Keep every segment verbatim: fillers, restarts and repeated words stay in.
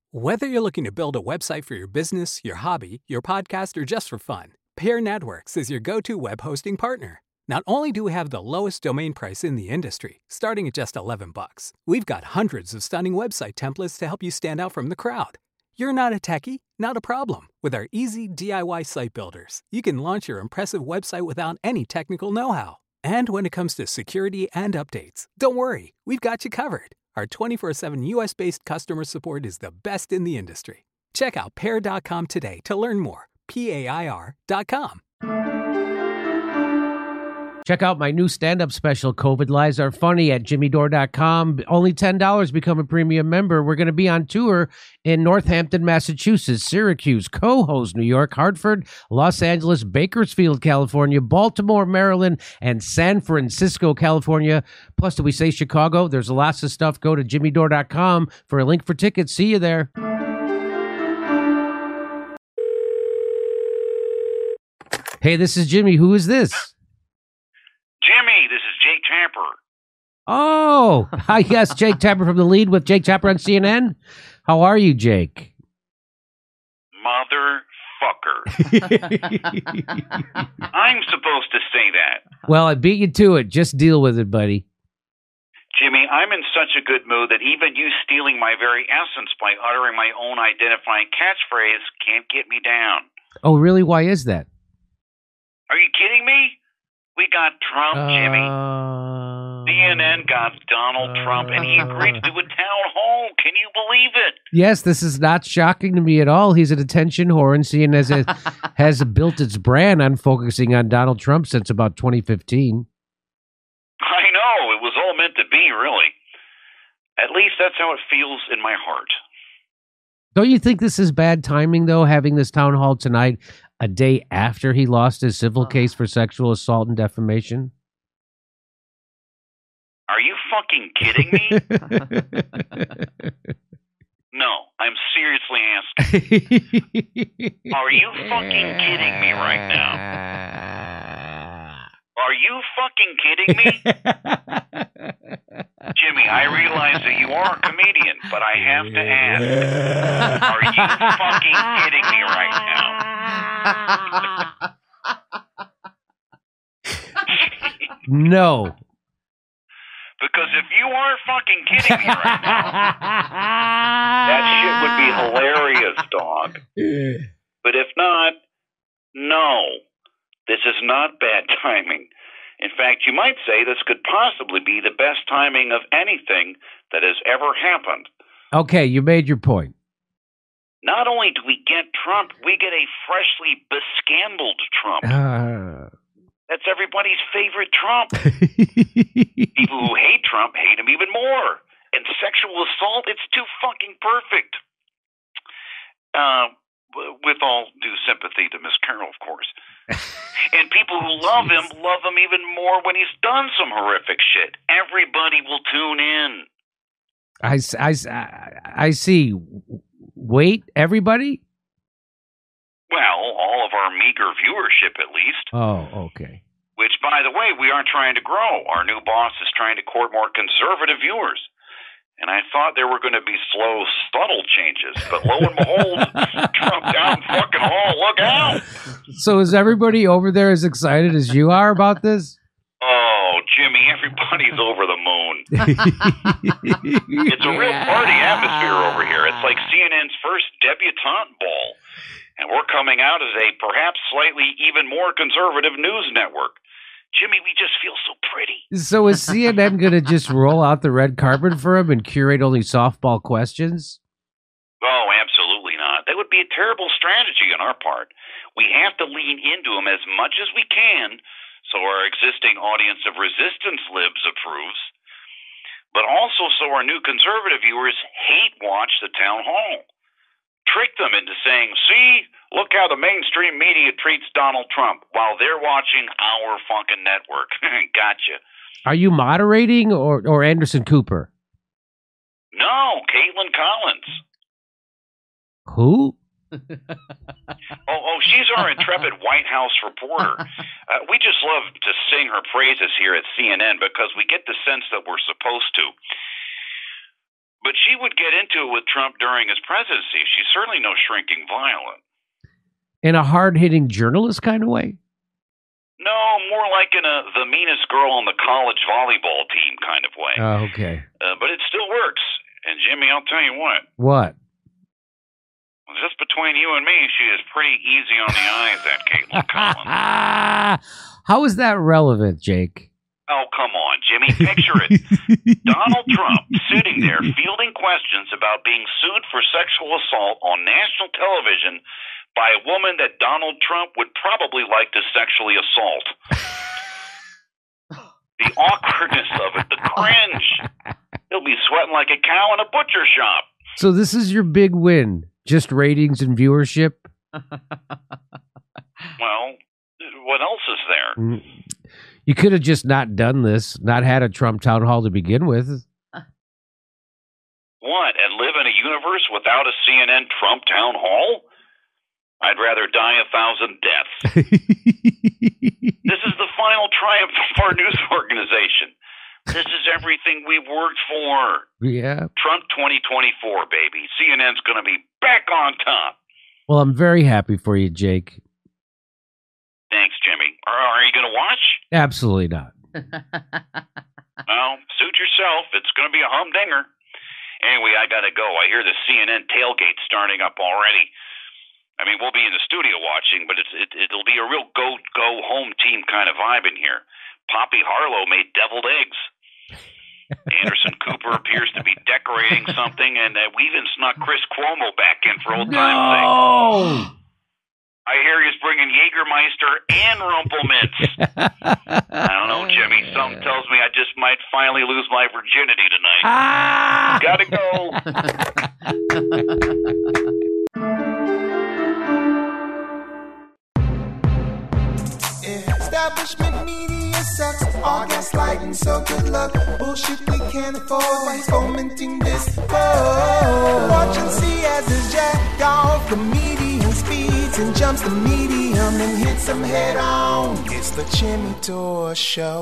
Whether you're looking to build a website for your business, your hobby, your podcast, or just for fun, Pear Networks is your go-to web hosting partner. Not only do we have the lowest domain price in the industry, starting at just eleven bucks, we've got hundreds of stunning website templates to help you stand out from the crowd. You're not a techie? Not a problem. With our easy D I Y site builders, you can launch your impressive website without any technical know-how. And when it comes to security and updates, don't worry, we've got you covered. Our twenty-four seven U S-based customer support is the best in the industry. Check out pear dot com today to learn more. P A I R dot com. Check out my new stand-up special, COVID Lies Are Funny, at jimmy dore dot com. Only ten dollars, become a premium member. We're going to be on tour in Northampton, Massachusetts, Syracuse, Cohoes, New York, Hartford, Los Angeles, Bakersfield, California, Baltimore, Maryland, and San Francisco, California. Plus, do we say Chicago? There's lots of stuff. Go to jimmy dore dot com for a link for tickets. See you there. Hey, this is Jimmy. Who is this? Jimmy, this is Jake Tapper. Oh, hi, yes, Jake Tapper from The Lead with Jake Tapper on C N N. How are you, Jake? Motherfucker. I'm supposed to say that. Well, I beat you to it. Just deal with it, buddy. Jimmy, I'm in such a good mood that even you stealing my very essence by uttering my own identifying catchphrase can't get me down. Oh, really? Why is that? Are you kidding me? We got Trump, Jimmy. Uh, C N N got Donald uh, Trump, and he agreed to do a town hall. Can you believe it? Yes, this is not shocking to me at all. He's an attention whore, and C N N has, has built its brand on focusing on Donald Trump since about twenty fifteen. I know. It was all meant to be, really. At least that's how it feels in my heart. Don't you think this is bad timing, though, having this town hall tonight, a day after he lost his civil case for sexual assault and defamation? Are you fucking kidding me? No, I'm seriously asking. Are you fucking kidding me right now? Are you fucking kidding me? Jimmy, I realize that you are a comedian, but I have to ask, are you fucking kidding me right now? No. Because if you are fucking kidding me right now, that shit would be hilarious, dog. But if not, no. This is not bad timing. In fact, you might say this could possibly be the best timing of anything that has ever happened. Okay, you made your point. Not only do we get Trump, we get a freshly bescandaled Trump. Uh... That's everybody's favorite Trump. People who hate Trump hate him even more. And sexual assault, it's too fucking perfect. Uh, with all due sympathy to Miss Carroll, of course. And people who love him love him even more when he's done some horrific shit. Everybody will tune in. I, I, I see. Wait, everybody? Well, all of our meager viewership, at least. Oh, okay. Which, by the way, we aren't trying to grow. Our new boss is trying to court more conservative viewers. And I thought there were going to be slow, subtle changes. But lo and behold, Trump down fucking hall. Look out! So is everybody over there as excited as you are about this? Oh, Jimmy, everybody's over the moon. It's a real party atmosphere over here. It's like C N N's first debutante ball. And we're coming out as a perhaps slightly even more conservative news network. Jimmy, we just feel so pretty. So is C N N going to just roll out the red carpet for him and curate only softball questions? Oh, absolutely not. That would be a terrible strategy on our part. We have to lean into him as much as we can so our existing audience of resistance libs approves, but also so our new conservative viewers hate watch the town hall. Trick them into saying, see, look how the mainstream media treats Donald Trump while they're watching our fucking network. Gotcha. Are you moderating or, or Anderson Cooper? No, Caitlin Collins. Who? oh, oh, she's our intrepid White House reporter. Uh, we just love to sing her praises here at C N N because we get the sense that we're supposed to. But she would get into it with Trump during his presidency. She's certainly no shrinking violet. In a hard-hitting journalist kind of way? No, more like in a the meanest girl on the college volleyball team kind of way. Oh, okay. Uh, but it still works. And Jimmy, I'll tell you what. What? Just between you and me, she is pretty easy on the eyes, that Caitlin Collins. How is that relevant, Jake? Oh, come on, Jimmy. Picture it. Donald Trump sitting there fielding questions about being sued for sexual assault on national television by a woman that Donald Trump would probably like to sexually assault. The awkwardness of it, the cringe. He'll be sweating like a cow in a butcher shop. So this is your big win, just ratings and viewership? Well, what else is there? You could have just not done this, not had a Trump town hall to begin with. What, and live in a universe without a C N N Trump town hall? I'd rather die a thousand deaths. This is the final triumph of our news organization. This is everything we've worked for. Yeah. Trump twenty twenty-four, baby. C N N's going to be back on top. Well, I'm very happy for you, Jake. Thanks, Jimmy. Are, are you going to watch? Absolutely not. Well, suit yourself. It's going to be a humdinger. Anyway, I got to go. I hear the C N N tailgate starting up already. I mean, we'll be in the studio watching, but it's, it, it'll be a real go-go-home team kind of vibe in here. Poppy Harlow made deviled eggs. Anderson Cooper appears to be decorating something, and uh, we even snuck Chris Cuomo back in for old no! time's sake. I hear he's bringing Jägermeister and Rumpelmints. I don't know, Jimmy. Something tells me I just might finally lose my virginity tonight. Ah! Gotta go. Establishment media sucks. All gaslighting, so good luck. Bullshit we can't afford. Why he's fomenting this? Oh, watch and see as his jacked off. Comedian speeds and jumps the medium and hits him head on. It's the Jimmy Dore Show.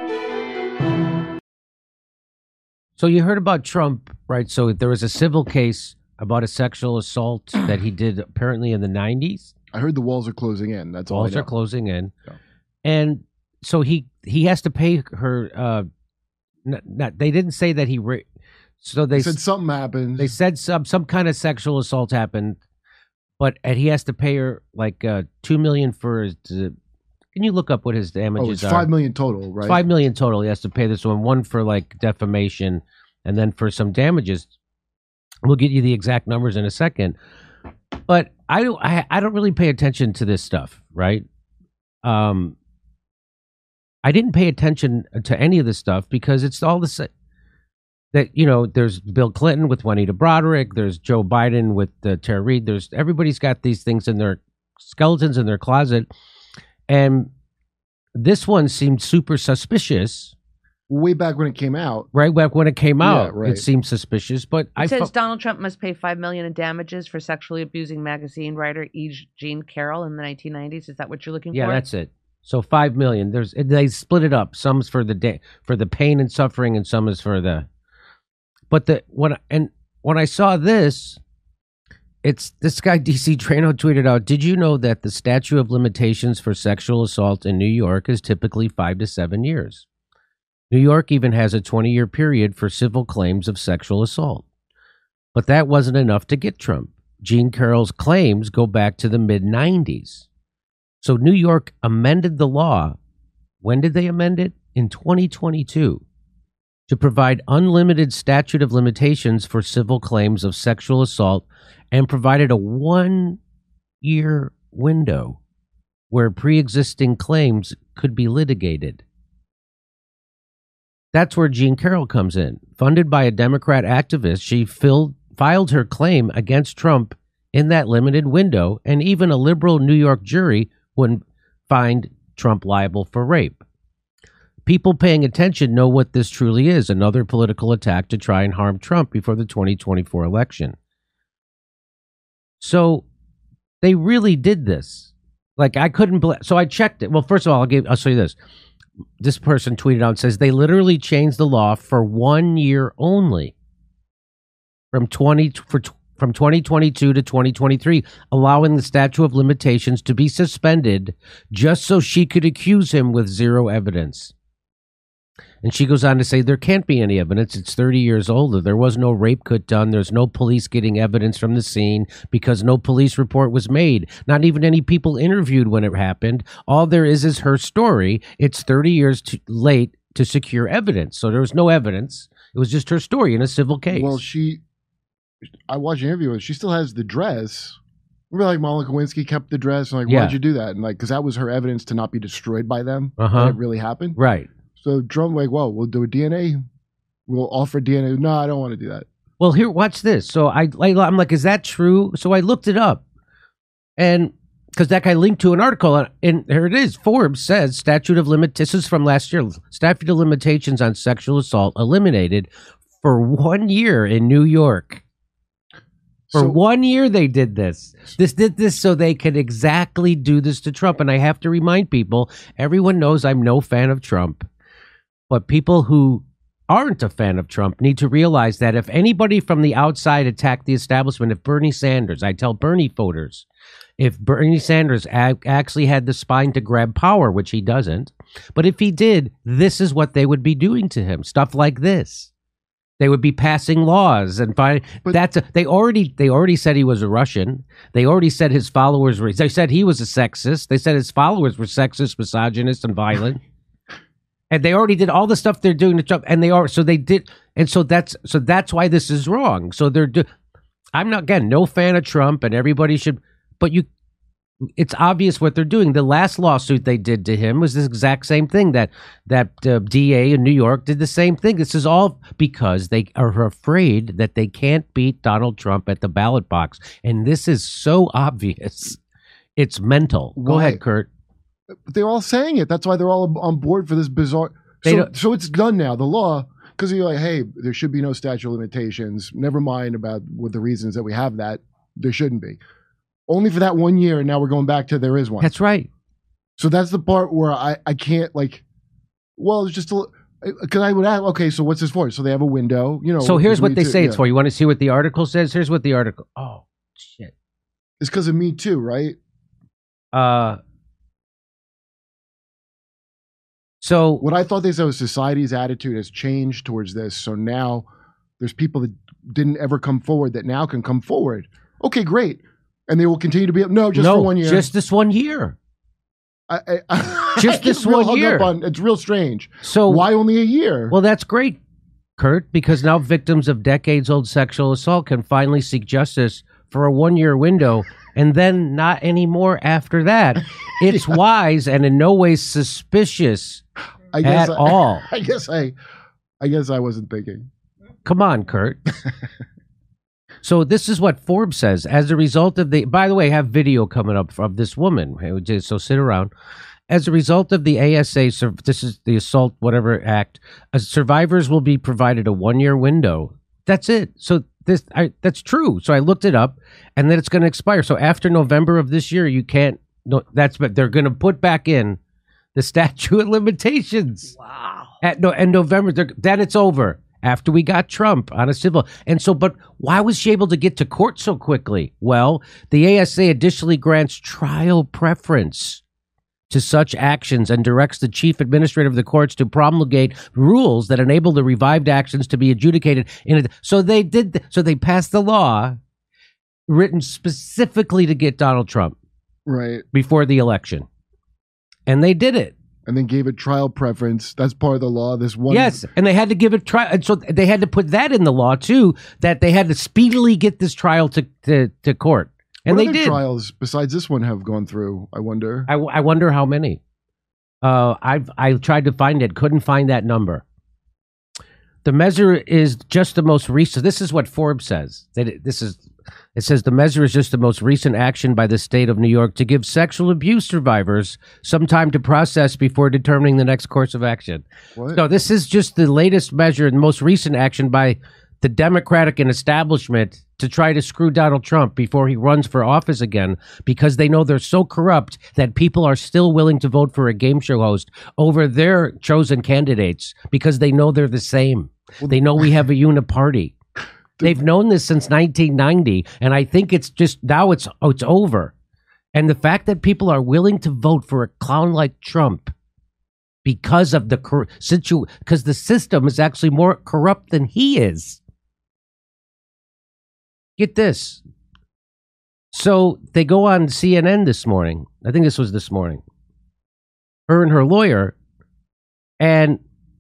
So you heard about Trump, right? So there was a civil case about a sexual assault that he did apparently in the nineties. I heard the walls are closing in. That's all I Walls know. are closing in. Yeah. And so he he has to pay her. Uh, not, not, they didn't say that he. Ra- so they, They said something happened. They said some some kind of sexual assault happened, but and he has to pay her like uh, two million for his. Uh, can you look up what his damages oh, it's are? five million total, right? It's five million total. He has to pay this one. One for like defamation, and then for some damages. We'll get you the exact numbers in a second. But I don't. I, I don't really pay attention to this stuff, right? Um. I didn't pay attention to any of this stuff because it's all the same. That, you know, there's Bill Clinton with Juanita Broderick. There's Joe Biden with uh, Tara Reid. There's everybody's got these things in their skeletons in their closet, and this one seemed super suspicious. Way back when it came out, right back when it came out, yeah, right. It seemed suspicious. But it I says fo- Donald Trump must pay five million dollars in damages for sexually abusing magazine writer E. Jean Carroll in the nineteen nineties. Is that what you're looking yeah, for? Yeah, that's it. So five million. There's they split it up. Some's for the day for the pain and suffering, and some is for the. But the when and when I saw this, it's this guy D C Trano tweeted out. Did you know that the statute of limitations for sexual assault in New York is typically five to seven years? New York even has a twenty-year period for civil claims of sexual assault. But that wasn't enough to get Trump. Jean Carroll's claims go back to the mid nineties. So New York amended the law. When did they amend it? In twenty twenty-two, to provide unlimited statute of limitations for civil claims of sexual assault, and provided a one-year window where pre-existing claims could be litigated. That's where Jean Carroll comes in. Funded by a Democrat activist, she filled, filed her claim against Trump in that limited window, and even a liberal New York jury wouldn't find Trump liable for rape. People paying attention know what this truly is, another political attack to try and harm Trump before the twenty twenty-four election. So they really did this. Like, I couldn't believe. So I checked it. Well, first of all, I'll give. I'll show you this. This person tweeted out and says they literally changed the law for one year only. from twenty for from twenty twenty-two to twenty twenty-three, allowing the statute of limitations to be suspended just so she could accuse him with zero evidence. And she goes on to say there can't be any evidence. It's thirty years old. There was no rape kit done. There's no police getting evidence from the scene because no police report was made. Not even any people interviewed when it happened. All there is is her story. It's thirty years too late to secure evidence. So there was no evidence. It was just her story in a civil case. Well, she, I watched an interview with her. She still has the dress. Remember, like, Monica Lewinsky kept the dress? And like, Yeah. why'd you do that? And like, because that was her evidence to not be destroyed by them. Uh-huh. That it really happened. Right. So Trump, like, well, we'll do a D N A. We'll offer D N A. No, I don't want to do that. Well, here, watch this. So I, I, I'm like, is that true? So I looked it up. And because that guy linked to an article, and, and here it is. Forbes says statute of limit. This is from last year. Statute of limitations on sexual assault eliminated for one year in New York. For So- one year, they did this. This did this so they could exactly do this to Trump. And I have to remind people, everyone knows I'm no fan of Trump. But people who aren't a fan of Trump need to realize that if anybody from the outside attacked the establishment, if Bernie Sanders, I tell Bernie voters, if Bernie Sanders a- actually had the spine to grab power, which he doesn't, but if he did, this is what they would be doing to him. Stuff like this. They would be passing laws and find But- that's a, they already they already said he was a Russian. They already said his followers were. They said he was a sexist. They said his followers were sexist, misogynist, and violent. And they already did all the stuff they're doing to Trump, and they are so they did, and so that's so that's why this is wrong. So they're. Do, I'm not again no fan of Trump, and everybody should, but you. It's obvious what they're doing. The last lawsuit they did to him was this exact same thing. That that uh, D A in New York did the same thing. This is all because they are afraid that they can't beat Donald Trump at the ballot box, and this is so obvious. It's mental. Go Why? ahead, Kurt. They're all saying it. That's why they're all on board for this bizarre. They So, don't- so it's done now. The law, because you're like, hey, there should be no statute of limitations. Never mind about with the reasons that we have that. There shouldn't be. Only for that one year, and now we're going back to there is one. That's right. So that's the part where I, I can't like. Well, it's just a because I would ask. Okay, so what's this for? So they have a window, you know. So here's what Me they Too- say it's yeah. for. You want to see what the article says? Here's what the article. Oh shit. It's because of Me Too, right? Uh. So What I thought they said was society's attitude has changed towards this. So now there's people that didn't ever come forward that now can come forward. Okay, great, and they will continue to be. No, just no, for one year. just this one year. I, I, I Just get this real one hung year. up on- it's real strange. So Why only a year? Well, that's great, Kurt, because now victims of decades-old sexual assault can finally seek justice for a one-year window, and then not anymore after that. It's wise and in no way suspicious I guess at I, all. I guess I, I guess I wasn't thinking. Come on, Kurt. So this is what Forbes says. As a result of the, by the way, I have video coming up of this woman. So sit around. As a result of the A S A, sur- this is the Assault Whatever Act, uh, survivors will be provided a one-year window. That's it. So this, I, that's true. So I looked it up, and then it's going to expire. So after November of this year, you can't. No, that's but they're going to put back in the statute of limitations. Wow. At no, and November, they're- then it's over. After we got Trump on a civil. And so, but why was she able to get to court so quickly? Well, the A S A additionally grants trial preference to such actions and directs the chief administrator of the courts to promulgate rules that enable the revived actions to be adjudicated in a, so they did th- so they passed the law written specifically to get Donald Trump Right. before the election. And they did it. And then gave it trial preference. That's part of the law. This one. Yes, and they had to give it trial, and so they had to put that in the law too. That they had to speedily get this trial to to, to court, and what they other did. trials besides this one have gone through? I wonder. I, I wonder how many. Uh, I've I tried to find it, couldn't find that number. The measure is just the most recent. This is what Forbes says. That it, this is. It says the measure is just the most recent action by the state of New York to give sexual abuse survivors some time to process before determining the next course of action. What? No, this is just the latest measure and most recent action by the Democratic and establishment to try to screw Donald Trump before he runs for office again, because they know they're so corrupt that people are still willing to vote for a game show host over their chosen candidates because they know they're the same. They know we have a uniparty. They've known this since nineteen ninety, and I think it's just now it's oh, it's over. And the fact that people are willing to vote for a clown like Trump because of the cor- situ because the system is actually more corrupt than he is. Get this. So they go on C N N this morning. I think this was this morning. Her and her lawyer, and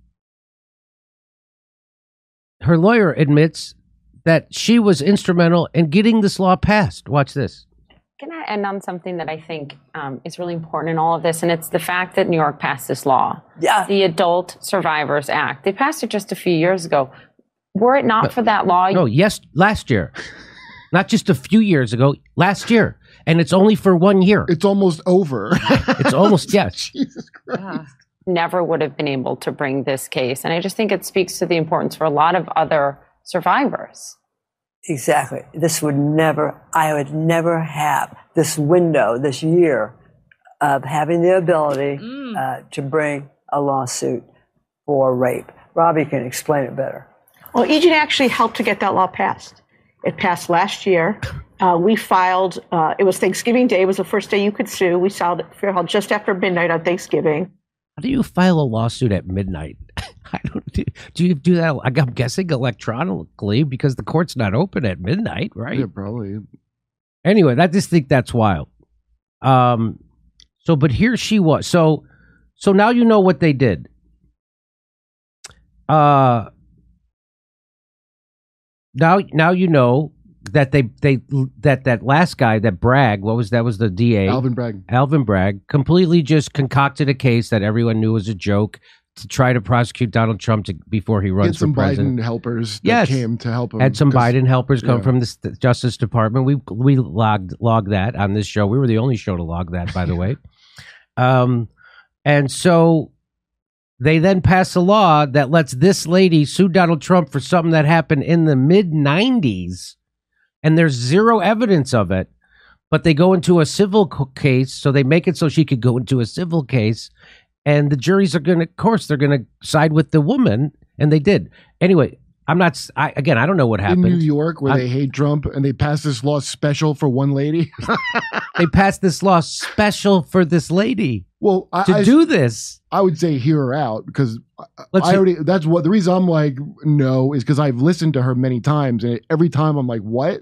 her lawyer admits that she was instrumental in getting this law passed. Watch this. Can I end on something that I think um, is really important in all of this? And it's the fact that New York passed this law. Yeah. The Adult Survivors Act. They passed it just a few years ago. Were it not but, for that law... No, yes, last year. Not just a few years ago, last year. And it's only for one year. It's almost over. It's almost, yes. Jesus Christ. Yeah. Never would have been able to bring this case. And I just think it speaks to the importance for a lot of other survivors. Exactly. This would never, I would never have this window, this year of having the ability mm. uh, to bring a lawsuit for rape. Robbie can explain it better. Well, E J actually helped to get that law passed. It passed last year. Uh, we filed, uh, it was Thanksgiving Day, was the first day you could sue. We filed it just after midnight on Thanksgiving. How do you file a lawsuit at midnight? I don't do, do you do that? I'm guessing electronically because the court's not open at midnight, right? Yeah, probably. Anyway, I just think that's wild. Um, so, but here she was. So, so now you know what they did. Uh, now, now you know that they they that that last guy, that Bragg, what was that? Was the D A Alvin Bragg? Alvin Bragg completely just concocted a case that everyone knew was a joke to try to prosecute Donald Trump to, before he runs He had some for president. Biden helpers that yes. came to help him. Had some Biden helpers come yeah. from the St- Justice Department. We we logged logged that on this show. We were the only show to log that, by the way. Um, and so they then pass a law that lets this lady sue Donald Trump for something that happened in the mid nineties, and there's zero evidence of it. But they go into a civil co- case, so they make it so she could go into a civil case. And the juries are going to, of course, they're going to side with the woman, and they did. Anyway, I'm not, I, again, I don't know what happened. In New York, where I'm, they hate Trump, and they passed this law special for one lady. They passed this law special for this lady. Well, I, to I, do this. I would say hear her out, because Let's I see. already, that's what, the reason I'm like, no, is because I've listened to her many times, and every time I'm like, what?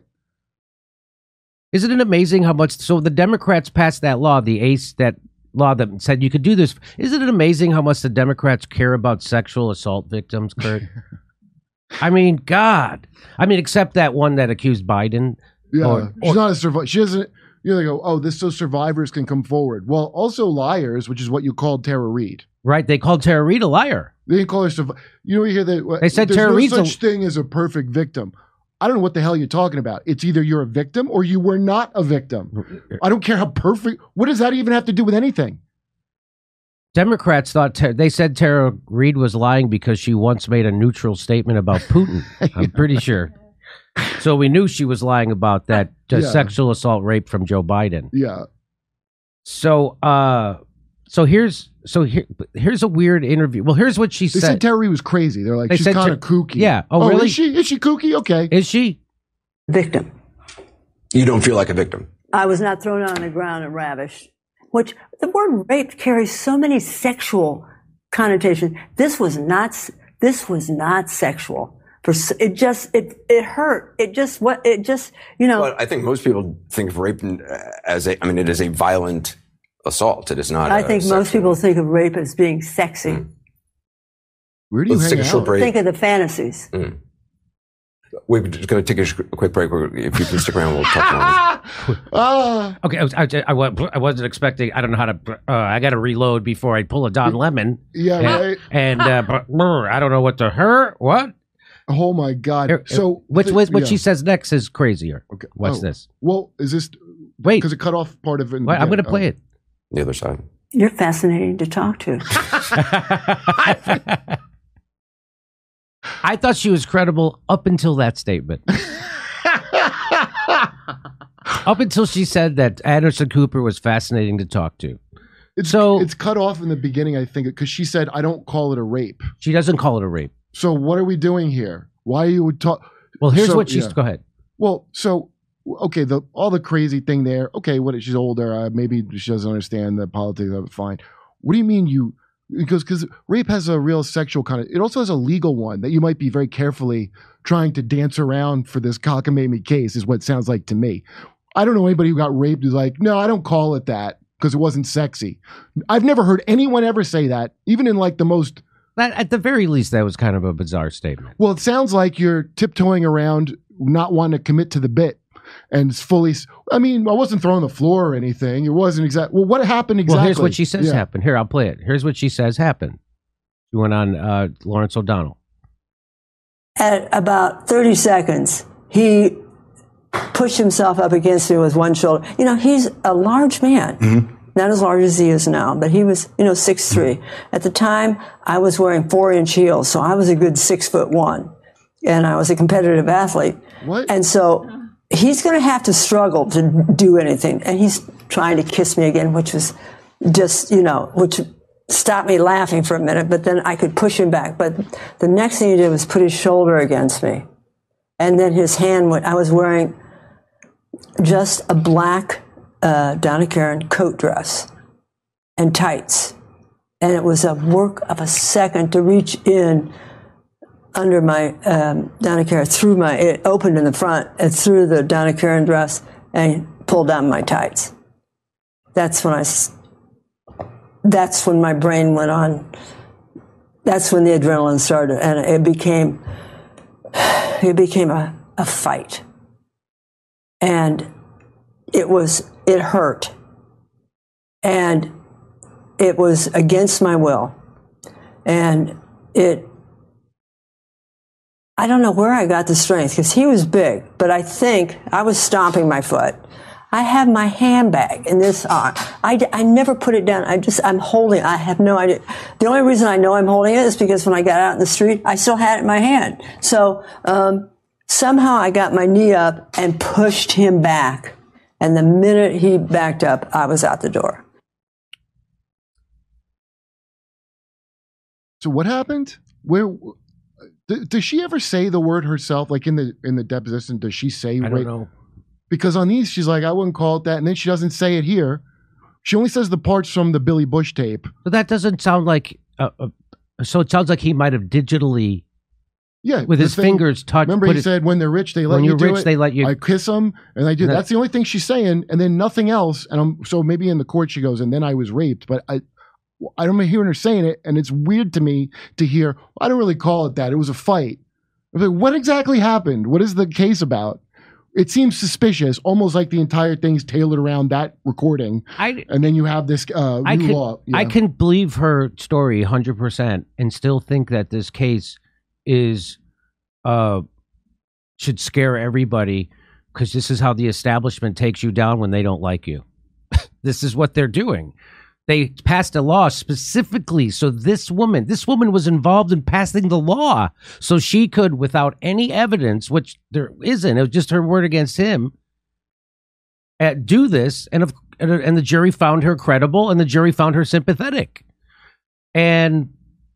Isn't it amazing how much, so the Democrats passed that law, the ACE, that law that said you could do this. Isn't it amazing how much the Democrats care about sexual assault victims, Kurt? I mean, God. I mean, except that one that accused Biden. Yeah, Or- she's or- not a survivor. She doesn't, you know, they go, oh, this so survivors can come forward. Well, also liars, which is what you called Tara Reid. Right, they called Tara Reid a liar. They didn't call her survivor. You know, we hear that. They said there's Tara no Reid's a- such thing as a perfect victim. I don't know what the hell you're talking about. It's either you're a victim or you were not a victim. I don't care how perfect. What does that even have to do with anything? Democrats thought, Ter- they said Tara Reid was lying because she once made a neutral statement about Putin. I'm pretty sure. So we knew she was lying about that uh, Yeah. sexual assault rape from Joe Biden. Yeah. So, uh, so here's, so here, here's a weird interview. Well, here's what she They said. said Tara Reid was crazy. They're like, They she's said kind of Ter- kooky. Yeah. Oh, really? Is she, is she kooky? Okay. Is she? Victim. You don't feel like a victim. I was not thrown on the ground and ravished. Which the word rape carries so many sexual connotations. This was not. This was not sexual. For it just it it hurt. It just what it just you know. Well, I think most people think of rape as a. I mean, it is a violent assault. It is not. I a think sexual. most people think of rape as being sexy. Mm. Where do you Let's hang take a short out? break. Think of the fantasies. Mm. We're just going to take a, sh- a quick break. If you can stick around, we'll talk more. Ah. Okay, I, was, I, I, wa- I wasn't expecting. I don't know how to. Uh, I got to reload before I pull a Don Lemon. Yeah, and, right. And uh, br- brr, I don't know what to her. What? Oh my God. Here, So which, th- what, what yeah. she says next is crazier. Okay. What's Oh. this? Well, is this Wait, because it cut off part of it? in the wait, I'm going to beginning? play it. The other side. You're fascinating to talk to. I thought she was credible up until that statement. Up until she said that Anderson Cooper was fascinating to talk to. It's, So- it's cut off in the beginning, I think, because she said, I don't call it a rape. She doesn't call it a rape. So what are we doing here? Why are you talk? Well, here's So, what she's. yeah. Go ahead. Well, so okay, the all the crazy thing there. Okay, what? She's older. Uh, maybe she doesn't understand the politics of it. Fine. What do you mean you? Because because rape has a real sexual kind of. It also has a legal one that you might be very carefully trying to dance around for this cockamamie case. Is what it sounds like to me. I don't know anybody who got raped who's like, no, I don't call it that because it wasn't sexy. I've never heard anyone ever say that, even in like the most. That, at the very least, that was kind of a bizarre statement. Well, it sounds like you're tiptoeing around, not wanting to commit to the bit, and it's fully. I mean, I wasn't throwing the floor or anything. It wasn't exact. Well, what happened exactly? Well, here's what she says Yeah. happened. Here, I'll play it. Here's what she says happened. She went on uh, Lawrence O'Donnell. At about thirty seconds, he pushed himself up against me with one shoulder. You know, he's a large man. Mm-hmm. Not as large as he is now, but he was, you know, six three. At the time, I was wearing four-inch heels, so I was a good six foot one, and I was a competitive athlete. What? And so he's going to have to struggle to do anything. And he's trying to kiss me again, which was just, you know, which stopped me laughing for a minute, but then I could push him back. But the next thing he did was put his shoulder against me. And then his hand went, I was wearing just a black uh, Donna Karan coat dress and tights. And it was a work of a second to reach in under my um, Donna Karan, through my, it opened in the front and through the Donna Karan dress and pulled down my tights. That's when I, that's when my brain went on. That's when the adrenaline started, and it became, it became a, a fight. And it was, it hurt. And it was against my will. And it, I don't know where I got the strength, because he was big, but I think I was stomping my foot. I have my handbag in this arm. I, I never put it down. I just, I'm holding, I have no idea. The only reason I know I'm holding it is because when I got out in the street, I still had it in my hand. So, um, somehow I got my knee up and pushed him back. And the minute he backed up, I was out the door. So what happened? Where th- does she ever say the word herself? Like in the in the deposition, does she say? I don't rape? know. Because on these, she's like, I wouldn't call it that, and then she doesn't say it here. She only says the parts from the Billy Bush tape. But that doesn't sound like. Uh, uh, so it sounds like he might have digitally. Yeah, with the his thing- fingers touch. Remember, put he it- said, "When they're rich, they let when you you're do rich, it. they let you." I kiss them, and I do. No. That's the only thing she's saying, and then nothing else. And I'm so maybe in the court she goes, and then I was raped, but I, I don't hear her saying it, and it's weird to me to hear. I don't really call it that. It was a fight. I was like, what exactly happened? What is the case about? It seems suspicious, almost like the entire thing's tailored around that recording. I, and then you have this uh, I new can, law. Yeah. I can believe her story one hundred percent and still think that this case is uh should scare everybody, because this is how the establishment takes you down when they don't like you. This is what they're doing. They passed a law specifically so this woman, this woman was involved in passing the law so she could, without any evidence, which there isn't, it was just her word against him, uh, do this. And, of, and the jury found her credible, and the jury found her sympathetic. And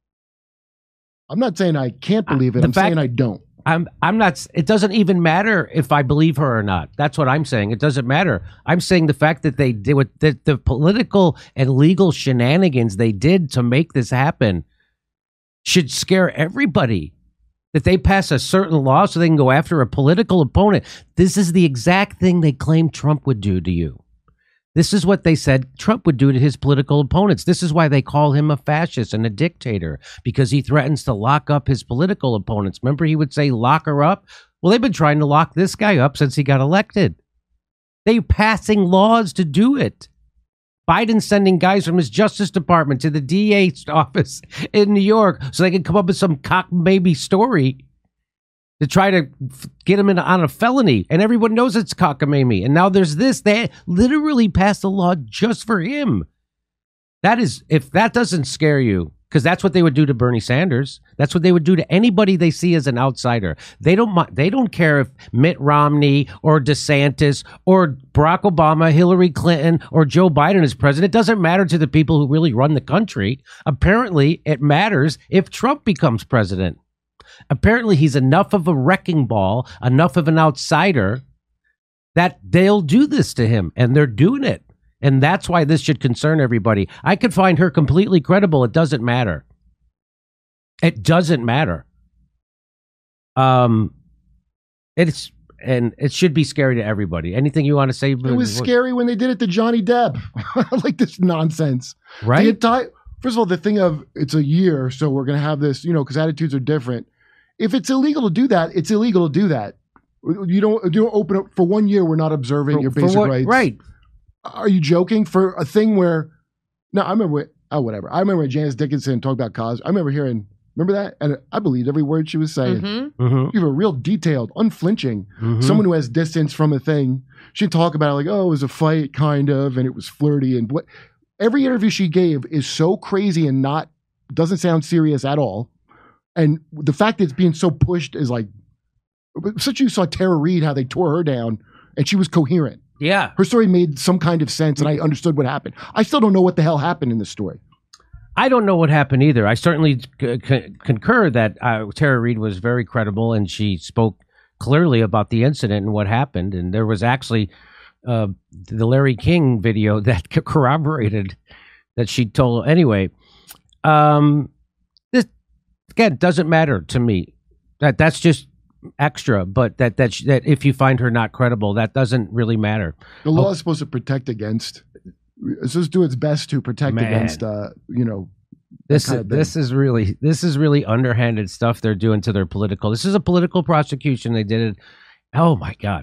I'm not saying I can't believe it. the I'm fact- saying I don't. I'm I'm not, it doesn't even matter if I believe her or not. That's what I'm saying. It doesn't matter. I'm saying the fact that they did what the, the political and legal shenanigans they did to make this happen should scare everybody. That they pass a certain law so they can go after a political opponent. This is the exact thing they claim Trump would do to you. This is what they said Trump would do to his political opponents. This is why they call him a fascist and a dictator, because he threatens to lock up his political opponents. Remember, he would say, lock her up. Well, they've been trying to lock this guy up since he got elected. They're passing laws to do it. Biden's sending guys from his Justice Department to the D A's office in New York so they can come up with some cock baby story to try to f- get him in, on a felony. And everyone knows it's cockamamie. And now there's this. They literally passed a law just for him. That is, if that doesn't scare you, because that's what they would do to Bernie Sanders. That's what they would do to anybody they see as an outsider. They don't mi- They don't care if Mitt Romney or DeSantis or Barack Obama, Hillary Clinton, or Joe Biden is president. It doesn't matter to the people who really run the country. Apparently, it matters if Trump becomes president. Apparently, he's enough of a wrecking ball, enough of an outsider that they'll do this to him, and they're doing it. And that's why this should concern everybody. I could find her completely credible. It doesn't matter. It doesn't matter. Um, it's and it should be scary to everybody. Anything you want to say? It was scary when they did it to Johnny Depp. Like this nonsense, right? The entire, first of all, the thing of it's a year, so we're going to have this, you know, because attitudes are different. If it's illegal to do that, it's illegal to do that. You don't you don't open up for one year. We're not observing For- your for basic what- rights, right? Are you joking? For a thing where, no, I remember. When, oh, whatever. I remember when Janice Dickinson talked about Cosby. I remember hearing. Remember that? And I believed every word she was saying. Mm-hmm. Mm-hmm. You have a real detailed, unflinching, Mhm. someone who has distance from a thing. She'd talk about it like, oh, it was a fight, kind of, and it was flirty. And what every interview she gave is so crazy and not, doesn't sound serious at all. And the fact that it's being so pushed is like, such you saw Tara Reid, how they tore her down, and she was coherent. Yeah. Her story made some kind of sense, and I understood what happened. I still don't know what the hell happened in this story. I don't know what happened either. I certainly c- c- concur that uh, Tara Reid was very credible, and she spoke clearly about the incident and what happened. And there was actually uh, the Larry King video that corroborated that she told. Anyway, um, this again doesn't matter to me. That that's just extra. But that that sh- that if you find her not credible, that doesn't really matter. The law is supposed to protect against. It's supposed to do its best to protect Man. against, uh, you know. This kind is of thing. this is really this is really underhanded stuff they're doing to their political. This is a political prosecution. They did it. Oh my God.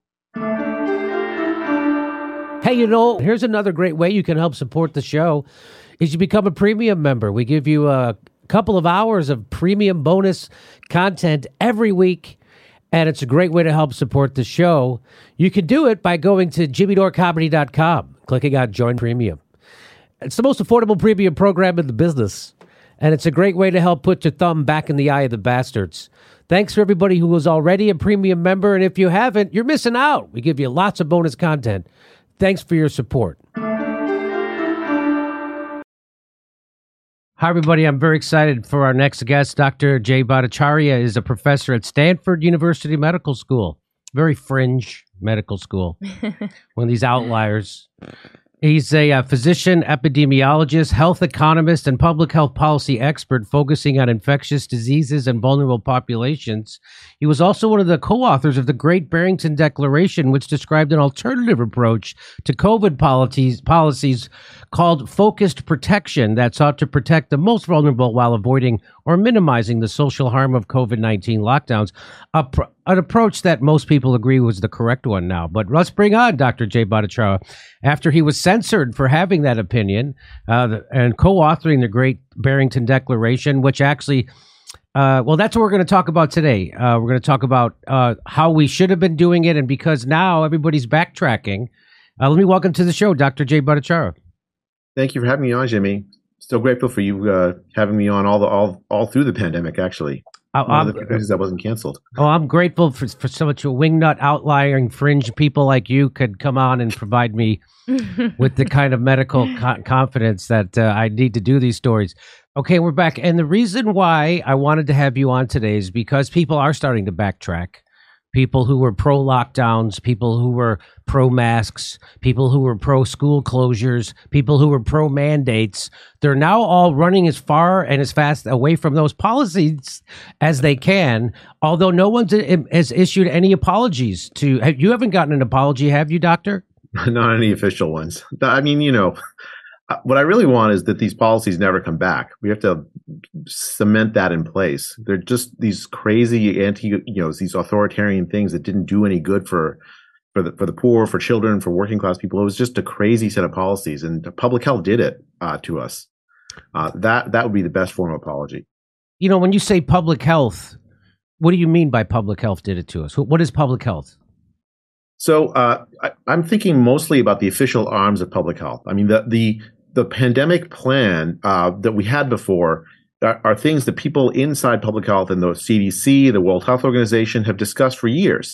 Hey, you know, here's another great way you can help support the show is you become a premium member. We give you a couple of hours of premium bonus content every week, and it's a great way to help support the show. You can do it by going to jimmy dore comedy dot com, clicking on Join Premium. It's the most affordable premium program in the business, and it's a great way to help put your thumb back in the eye of the bastards. Thanks for everybody who was already a premium member, and if you haven't, you're missing out. We give you lots of bonus content. Thanks for your support. Hi, everybody. I'm very excited for our next guest. Doctor Jay Bhattacharya is a professor at Stanford University Medical School. Very fringe medical school. One of these outliers. He's a uh, physician, epidemiologist, health economist, and public health policy expert focusing on infectious diseases and vulnerable populations. He was also one of the co-authors of the Great Barrington Declaration, which described an alternative approach to COVID policies, policies called focused protection that sought to protect the most vulnerable while avoiding or minimizing the social harm of COVID nineteen lockdowns, a pr- an approach that most people agree was the correct one now. But let's bring on Doctor Jay Bhattacharya. After he was censored for having that opinion uh, the, and co-authoring the Great Barrington Declaration, which actually, uh, well, that's what we're going to talk about today. Uh, we're going to talk about uh, how we should have been doing it, and because now everybody's backtracking. Uh, let me welcome to the show Doctor Jay Bhattacharya. Thank you for having me on, Jimmy. Still grateful for you uh, having me on all the all all through the pandemic. Actually, Uh, one I'm- of the reasons that wasn't canceled. Oh, I'm grateful for, for so much wingnut outlying fringe people like you could come on and provide me with the kind of medical co- confidence that uh, I need to do these stories. Okay, we're back. And the reason why I wanted to have you on today is because people are starting to backtrack. People who were pro lockdowns, people who were pro masks, people who were pro school closures, people who were pro mandates. They're now all running as far and as fast away from those policies as they can. Although no one has issued any apologies to. You haven't gotten an apology, have you, Doctor? Not any official ones. I mean, you know, what I really want is that these policies never come back. We have to cement that in place. They're just these crazy anti, you know, these authoritarian things that didn't do any good for for the for the poor, for children, for working class people. It was just a crazy set of policies, and public health did it uh, to us. Uh, that that would be the best form of apology. You know, when you say public health, what do you mean by public health did it to us? What is public health? So uh, I, I'm thinking mostly about the official arms of public health. I mean, the the the pandemic plan uh, that we had before are, are things that people inside public health and the C D C, the World Health Organization, have discussed for years.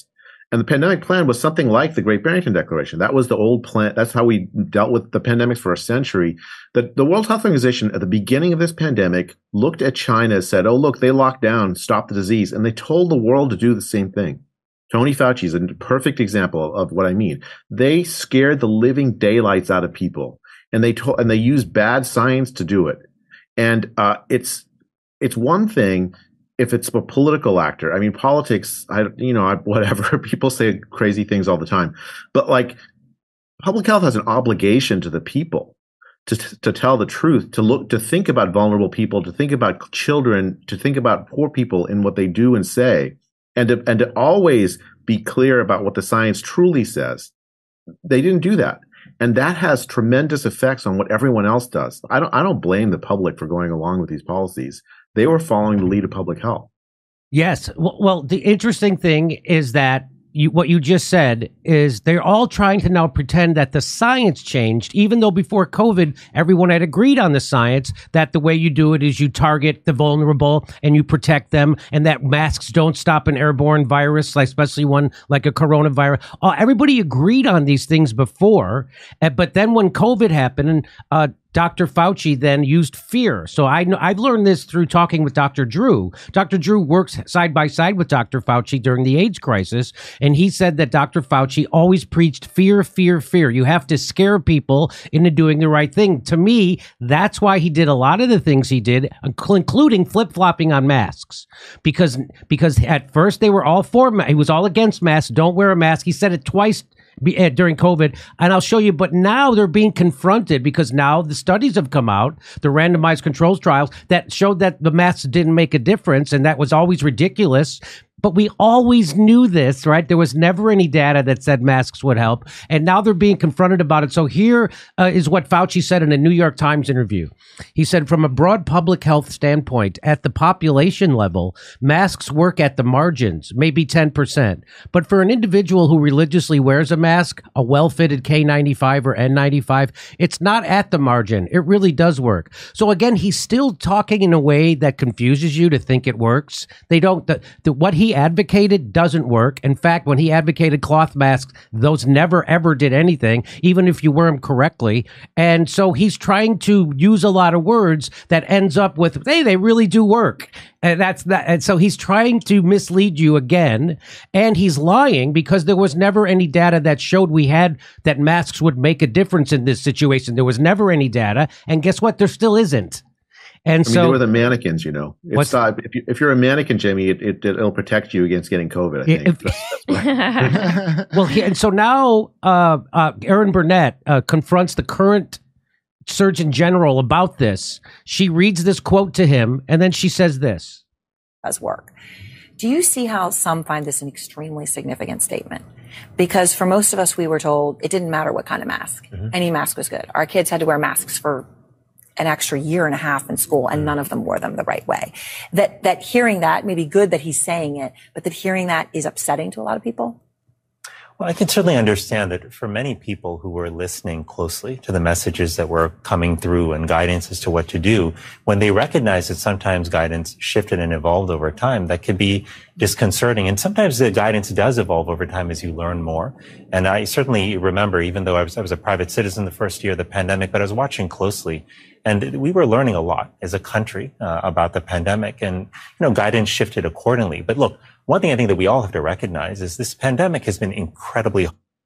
And the pandemic plan was something like the Great Barrington Declaration. That was the old plan. That's how we dealt with the pandemics for a century. The, the World Health Organization at the beginning of this pandemic looked at China and said, oh, look, they locked down, stopped the disease. And they told the world to do the same thing. Tony Fauci is a perfect example of what I mean. They scared the living daylights out of people, and they told, and they used bad science to do it. And uh, it's it's one thing if it's a political actor. I mean, politics. I you know I, whatever people say crazy things all the time, but like public health has an obligation to the people to to tell the truth, to look, to think about vulnerable people, to think about children, to think about poor people in what they do and say. And to, and to always be clear about what the science truly says. They didn't do that. And that has tremendous effects on what everyone else does. I don't, I don't blame the public for going along with these policies. They were following the lead of public health. Yes. Well, well the interesting thing is that you, what you just said is they're all trying to now pretend that the science changed, even though before COVID, everyone had agreed on the science that the way you do it is you target the vulnerable and you protect them, and that masks don't stop an airborne virus, like especially one like a coronavirus. Uh, everybody agreed on these things before, uh, but then when COVID happened, and uh, Doctor Fauci then used fear. So I know, I've learned this through talking with Doctor Drew. Doctor Drew works side by side with Doctor Fauci during the AIDS crisis, and he said that Doctor Fauci always preached fear, fear, fear. You have to scare people into doing the right thing. To me, that's why he did a lot of the things he did, including flip-flopping on masks. Because because at first they were all for, he was all against masks. Don't wear a mask. He said it twice during COVID, and I'll show you, but now they're being confronted because now the studies have come out, the randomized controls trials that showed that the masks didn't make a difference, and that was always ridiculous. But we always knew this, right? There was never any data that said masks would help. And now they're being confronted about it. So here uh, is what Fauci said in a New York Times interview. He said, from a broad public health standpoint, at the population level, masks work at the margins, maybe ten percent. But for an individual who religiously wears a mask, a well-fitted K ninety-five or N ninety-five, it's not at the margin. It really does work. So again, he's still talking in a way that confuses you to think it works. They don't, the, the, what he advocated doesn't work. In fact, when he advocated cloth masks, those never ever did anything, even if you wear them correctly. And so he's trying to use a lot of words that ends up with, hey, they really do work. And that's that. And so he's trying to mislead you again. And he's lying because there was never any data that showed we had that masks would make a difference in this situation. There was never any data. And guess what? There still isn't. And I mean, so they were the mannequins, you know. It's not, if, you, if you're a mannequin, Jimmy, it, it, it'll protect you against getting COVID, I think. If, that's, that's well, he, and so now uh, uh, Erin Burnett uh, confronts the current Surgeon General about this. She reads this quote to him, and then she says this. Does work. Do you see how some find this an extremely significant statement? Because for most of us, we were told it didn't matter what kind of mask. Mm-hmm. Any mask was good. Our kids had to wear masks for an extra year and a half in school, and none of them wore them the right way. That, that hearing that may be good that he's saying it, but that hearing that is upsetting to a lot of people. Well, I can certainly understand that for many people who were listening closely to the messages that were coming through and guidance as to what to do, when they recognize that sometimes guidance shifted and evolved over time, that could be disconcerting. And sometimes the guidance does evolve over time as you learn more. And I certainly remember, even though I was, I was a private citizen the first year of the pandemic, but I was watching closely. And we were learning a lot as a country uh, about the pandemic, and, you know, guidance shifted accordingly. But look, one thing I think that we all have to recognize is this pandemic has been incredibly.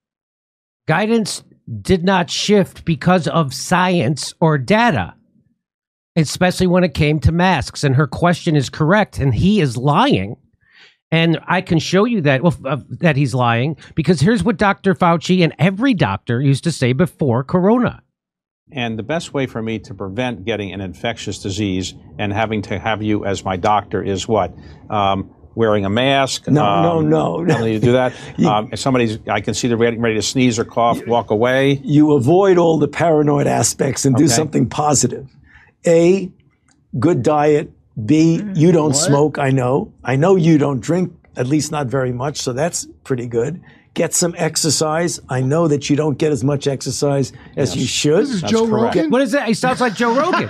Guidance did not shift because of science or data, especially when it came to masks. And her question is correct, and he is lying. And I can show you that, well, uh, that he's lying, because here's what Doctor Fauci and every doctor used to say before Corona. And the best way for me to prevent getting an infectious disease and having to have you as my doctor is what? Um, wearing a mask. No, um, no, no, no. You do that. um, if somebody's, I can see they're ready, ready to sneeze or cough, you, walk away. You avoid all the paranoid aspects and do Okay. something positive. A, good diet. B, you don't What? smoke. I know. I know you don't drink, at least not very much. So that's pretty good. Get some exercise. I know that you don't get as much exercise as Yes. you should. This is That's Joe correct. Rogan. What is that? He sounds like Joe Rogan.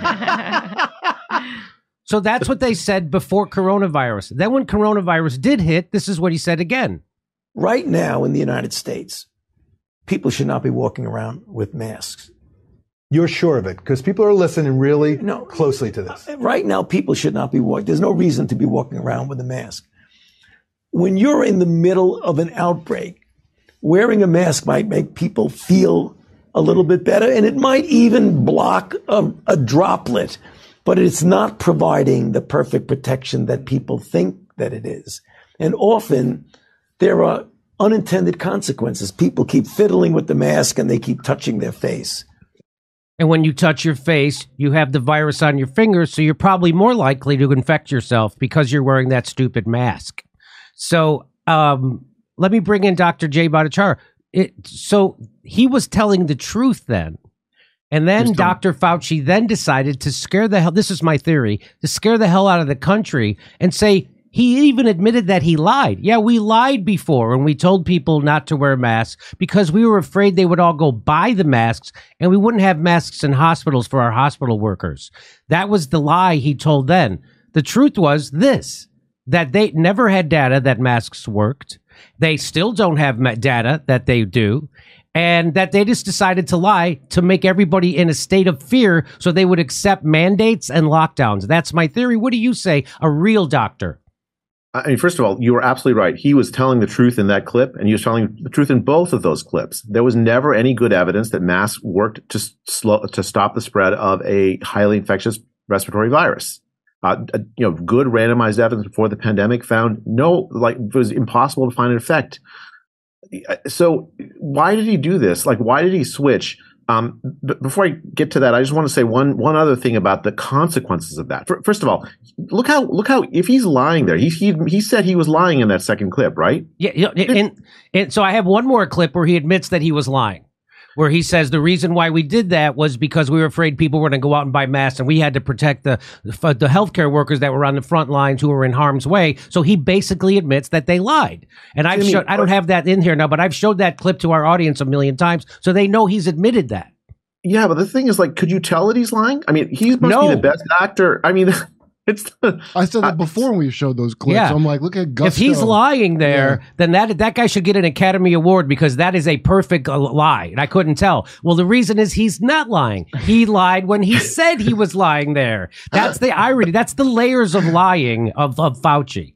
So that's what they said before coronavirus. Then when coronavirus did hit, this is what he said again. Right now in the United States, people should not be walking around with masks. You're sure of it because people are listening really no, closely to this. Right now, people should not be walking. There's no reason to be walking around with a mask. When you're in the middle of an outbreak, wearing a mask might make people feel a little bit better, and it might even block a, a droplet, but it's not providing the perfect protection that people think that it is. And often there are unintended consequences. People keep fiddling with the mask and they keep touching their face. And when you touch your face, you have the virus on your fingers, so you're probably more likely to infect yourself because you're wearing that stupid mask. So um, let me bring in Doctor Jay Bhattacharya. It, so he was telling the truth then. And then Doctor Fauci then decided to scare the hell, this is my theory, to scare the hell out of the country and say, he even admitted that he lied. Yeah, we lied before when we told people not to wear masks because we were afraid they would all go buy the masks and we wouldn't have masks in hospitals for our hospital workers. That was the lie he told then. The truth was this, that they never had data that masks worked. They still don't have data that they do. And that they just decided to lie to make everybody in a state of fear so they would accept mandates and lockdowns. That's my theory. What do you say, a real doctor? I mean, first of all, you were absolutely right. He was telling the truth in that clip, and he was telling the truth in both of those clips. There was never any good evidence that masks worked to slow, to stop the spread of a highly infectious respiratory virus. Uh, you know, good randomized evidence before the pandemic found no, like, it was impossible to find an effect. So why did he do this? Like, why did he switch? Um, but before I get to that, I just want to say one one other thing about the consequences of that. First of all, look how look how if he's lying there, he he he said he was lying in that second clip, right? Yeah, and and so I have one more clip where he admits that he was lying, where he says the reason why we did that was because we were afraid people were going to go out and buy masks, and we had to protect the the healthcare workers that were on the front lines who were in harm's way. So he basically admits that they lied. And I've showed, I don't have that in here now, but I've showed that clip to our audience a million times, so they know he's admitted that. Yeah, but the thing is, like, could you tell that he's lying? I mean, he must no. be the best actor. I mean, it's. The, I said that before when we showed those clips. Yeah. I'm like, look at Gusto. If he's lying there, yeah. then that that guy should get an Academy Award because that is a perfect uh, lie. And I couldn't tell. Well, the reason is he's not lying. He lied when he said he was lying there. That's the irony. That's the layers of lying of, of Fauci.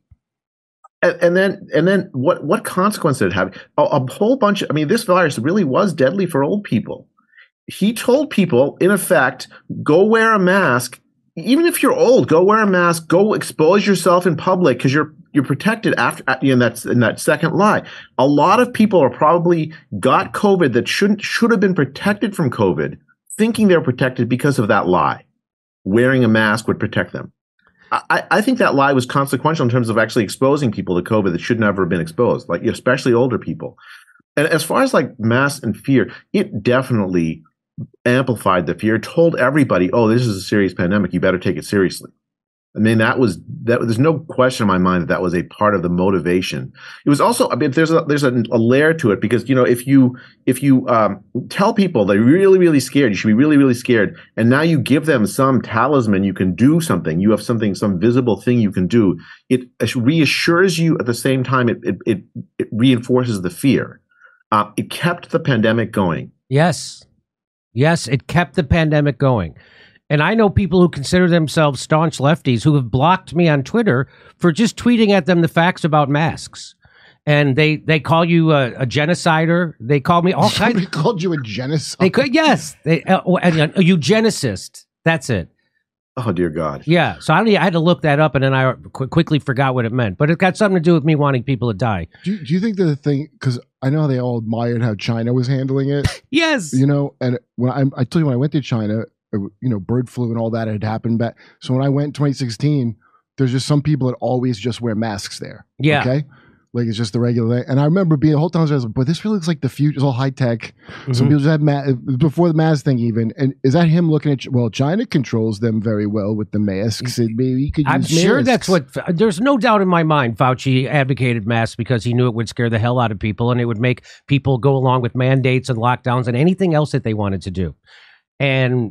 And, and then, and then, what what consequence did it have? A, a whole bunch. Of, I mean, this virus really was deadly for old people. He told people, in effect, go wear a mask. Even if you're old, go wear a mask. Go expose yourself in public because you're you're protected after. In that in that second lie, a lot of people are probably got COVID that shouldn't should have been protected from COVID, thinking they're protected because of that lie. Wearing a mask would protect them. I, I think that lie was consequential in terms of actually exposing people to COVID that should never have been exposed, like especially older people. And as far as like mass and fear, it definitely amplified the fear, told everybody, oh, this is a serious pandemic. You better take it seriously. I mean, that was that. There's no question in my mind that that was a part of the motivation. It was also, I mean, there's a there's a, a layer to it because, you know, if you if you um, tell people they're really, really scared, you should be really, really scared. And now you give them some talisman, you can do something. You have something, some visible thing you can do. It reassures you at the same time. It it it, it reinforces the fear. Uh, it kept the pandemic going. Yes. Yes, it kept the pandemic going. And I know people who consider themselves staunch lefties who have blocked me on Twitter for just tweeting at them the facts about masks. And they, they call you a, a genocider. They call me all kinds. Somebody called you a genocide. They could, yes, they, uh, a, a eugenicist. That's it. Oh dear God. Yeah. So I, I had to look that up, and then I qu- quickly forgot what it meant. But it got something to do with me wanting people to die. Do you, do you think that the thing? Because I know they all admired how China was handling it. Yes. You know, and when I, I told you when I went to China, you know, bird flu and all that had happened back. So when I went in twenty sixteen, there's just some people that always just wear masks there. Yeah. Okay. Like it's just the regular thing. And I remember being the whole time I was like, but this really looks like the future. It's all high tech. Mm-hmm. Some people just have ma- before the mask thing even. And is that him looking at, well, China controls them very well with the masks. And maybe he could use I'm sure masks. that's what, there's no doubt in my mind Fauci advocated masks because he knew it would scare the hell out of people and it would make people go along with mandates and lockdowns and anything else that they wanted to do. And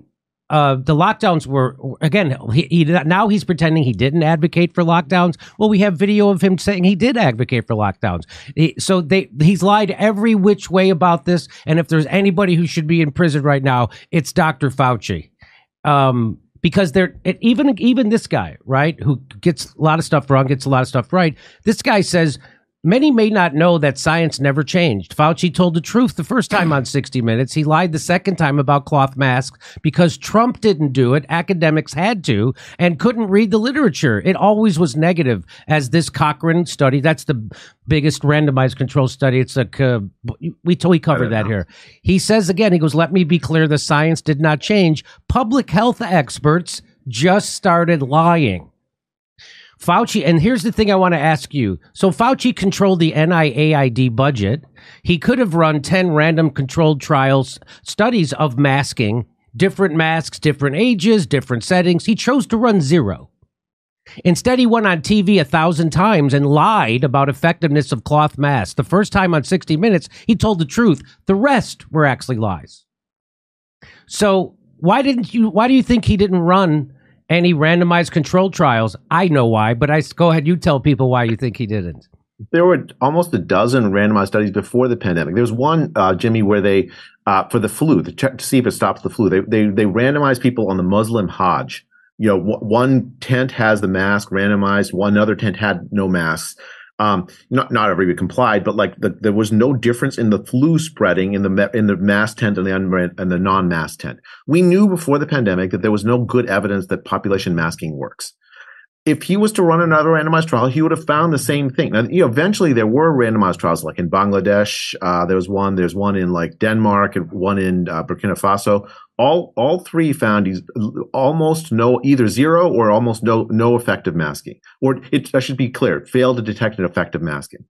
uh, the lockdowns were, again, he, he now he's pretending he didn't advocate for lockdowns. Well, we have video of him saying he did advocate for lockdowns. He, so they he's lied every which way about this. And if there's anybody who should be in prison right now, it's Doctor Fauci. Um, because they're it, even even this guy, right, who gets a lot of stuff wrong, gets a lot of stuff right. This guy says, many may not know that science never changed. Fauci told the truth the first time on sixty minutes. He lied the second time about cloth masks because Trump didn't do it. Academics had to and couldn't read the literature. It always was negative, as this Cochrane study, that's the biggest randomized control study. It's like, uh, we totally covered that know. here. He says again, he goes, let me be clear, the science did not change. Public health experts just started lying. Fauci, and here's the thing I want to ask you. So Fauci controlled the N I A I D budget. He could have run ten random controlled trials, studies of masking, different masks, different ages, different settings. He chose to run zero. Instead, he went on T V a thousand times and lied about effectiveness of cloth masks. The first time on sixty minutes, he told the truth. The rest were actually lies. So why didn't you, why do you think he didn't run any randomized controlled trials? I know why, but I go ahead. You tell people why you think he didn't. There were almost a dozen randomized studies before the pandemic. There was one, uh, Jimmy, where they, uh, for the flu, to check to see if it stops the flu, they they they randomized people on the Muslim Hajj. You know, w- one tent has the mask randomized, one other tent had no masks. Um, not not everybody complied, but like the, there was no difference in the flu spreading in the in the mask tent and the un- and the non-mask tent. We knew before the pandemic that there was no good evidence that population masking works. If he was to run another randomized trial, he would have found the same thing. Now, you know, eventually there were randomized trials, like in Bangladesh. Uh, there was one. There's one in like Denmark and one in uh, Burkina Faso. All all three found he's almost no, either zero or almost no no effective masking. Or it, I should be clear, failed to detect an effective masking.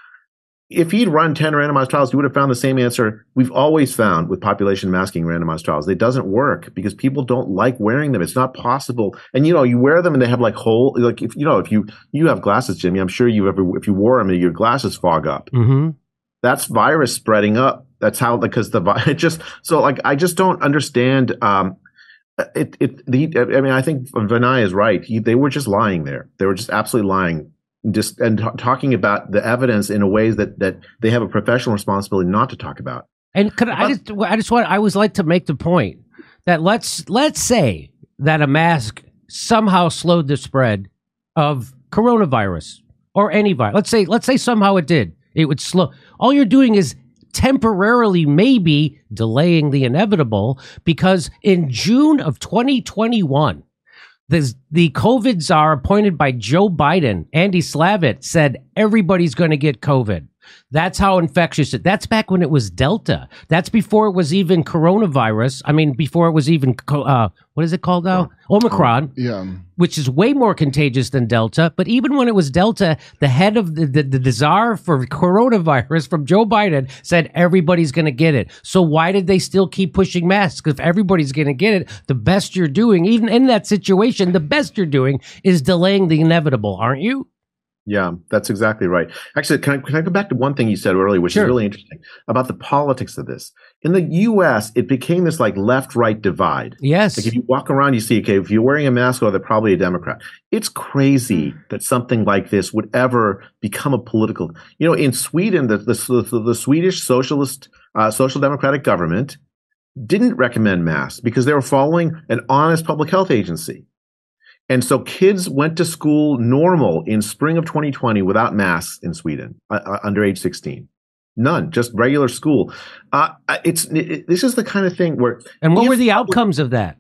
If he'd run ten randomized trials, he would have found the same answer we've always found with population masking randomized trials. It doesn't work because people don't like wearing them. It's not possible. And, you know, you wear them and they have like hole, like if, you know, if you, you have glasses, Jimmy, I'm sure you ever, if you wore them and your glasses fog up, mm-hmm. that's virus spreading up. That's how, because the, it just, so like, I just don't understand, um, it, it, the, I mean, I think Vinay is right. He, they were just lying there. They were just absolutely lying. Just and t- talking about the evidence in a ways that that they have a professional responsibility not to talk about. And could I just I just want I always like to make the point that let's let's say that a mask somehow slowed the spread of coronavirus or any virus. Let's say let's say somehow it did. It would slow. All you're doing is temporarily maybe delaying the inevitable, because in June of twenty twenty-one, The, the COVID czar appointed by Joe Biden, Andy Slavitt, said everybody's going to get COVID. That's how infectious it. That's back when it was Delta. That's before it was even coronavirus. I mean, before it was even, uh, what is it called now? Omicron. Yeah. Which is way more contagious than Delta. But even when it was Delta, the head of the, the, the czar for coronavirus from Joe Biden said everybody's going to get it. So why did they still keep pushing masks? If everybody's going to get it, the best you're doing, even in that situation, the best you're doing is delaying the inevitable, aren't you? Yeah, that's exactly right. Actually, can I, can I go back to one thing you said earlier, which Sure. is really interesting about the politics of this? In the U S, it became this like left-right divide. Yes. Like if you walk around, you see, okay, if you're wearing a mask, oh, they're probably a Democrat. It's crazy that something like this would ever become a political. You know, in Sweden, the the, the, the Swedish socialist, uh, social democratic government didn't recommend masks because they were following an honest public health agency. And so kids went to school normal in spring of twenty twenty without masks in Sweden, uh, under age sixteen. None, just regular school. Uh, it's it, this is the kind of thing where. And what were the outcomes of that?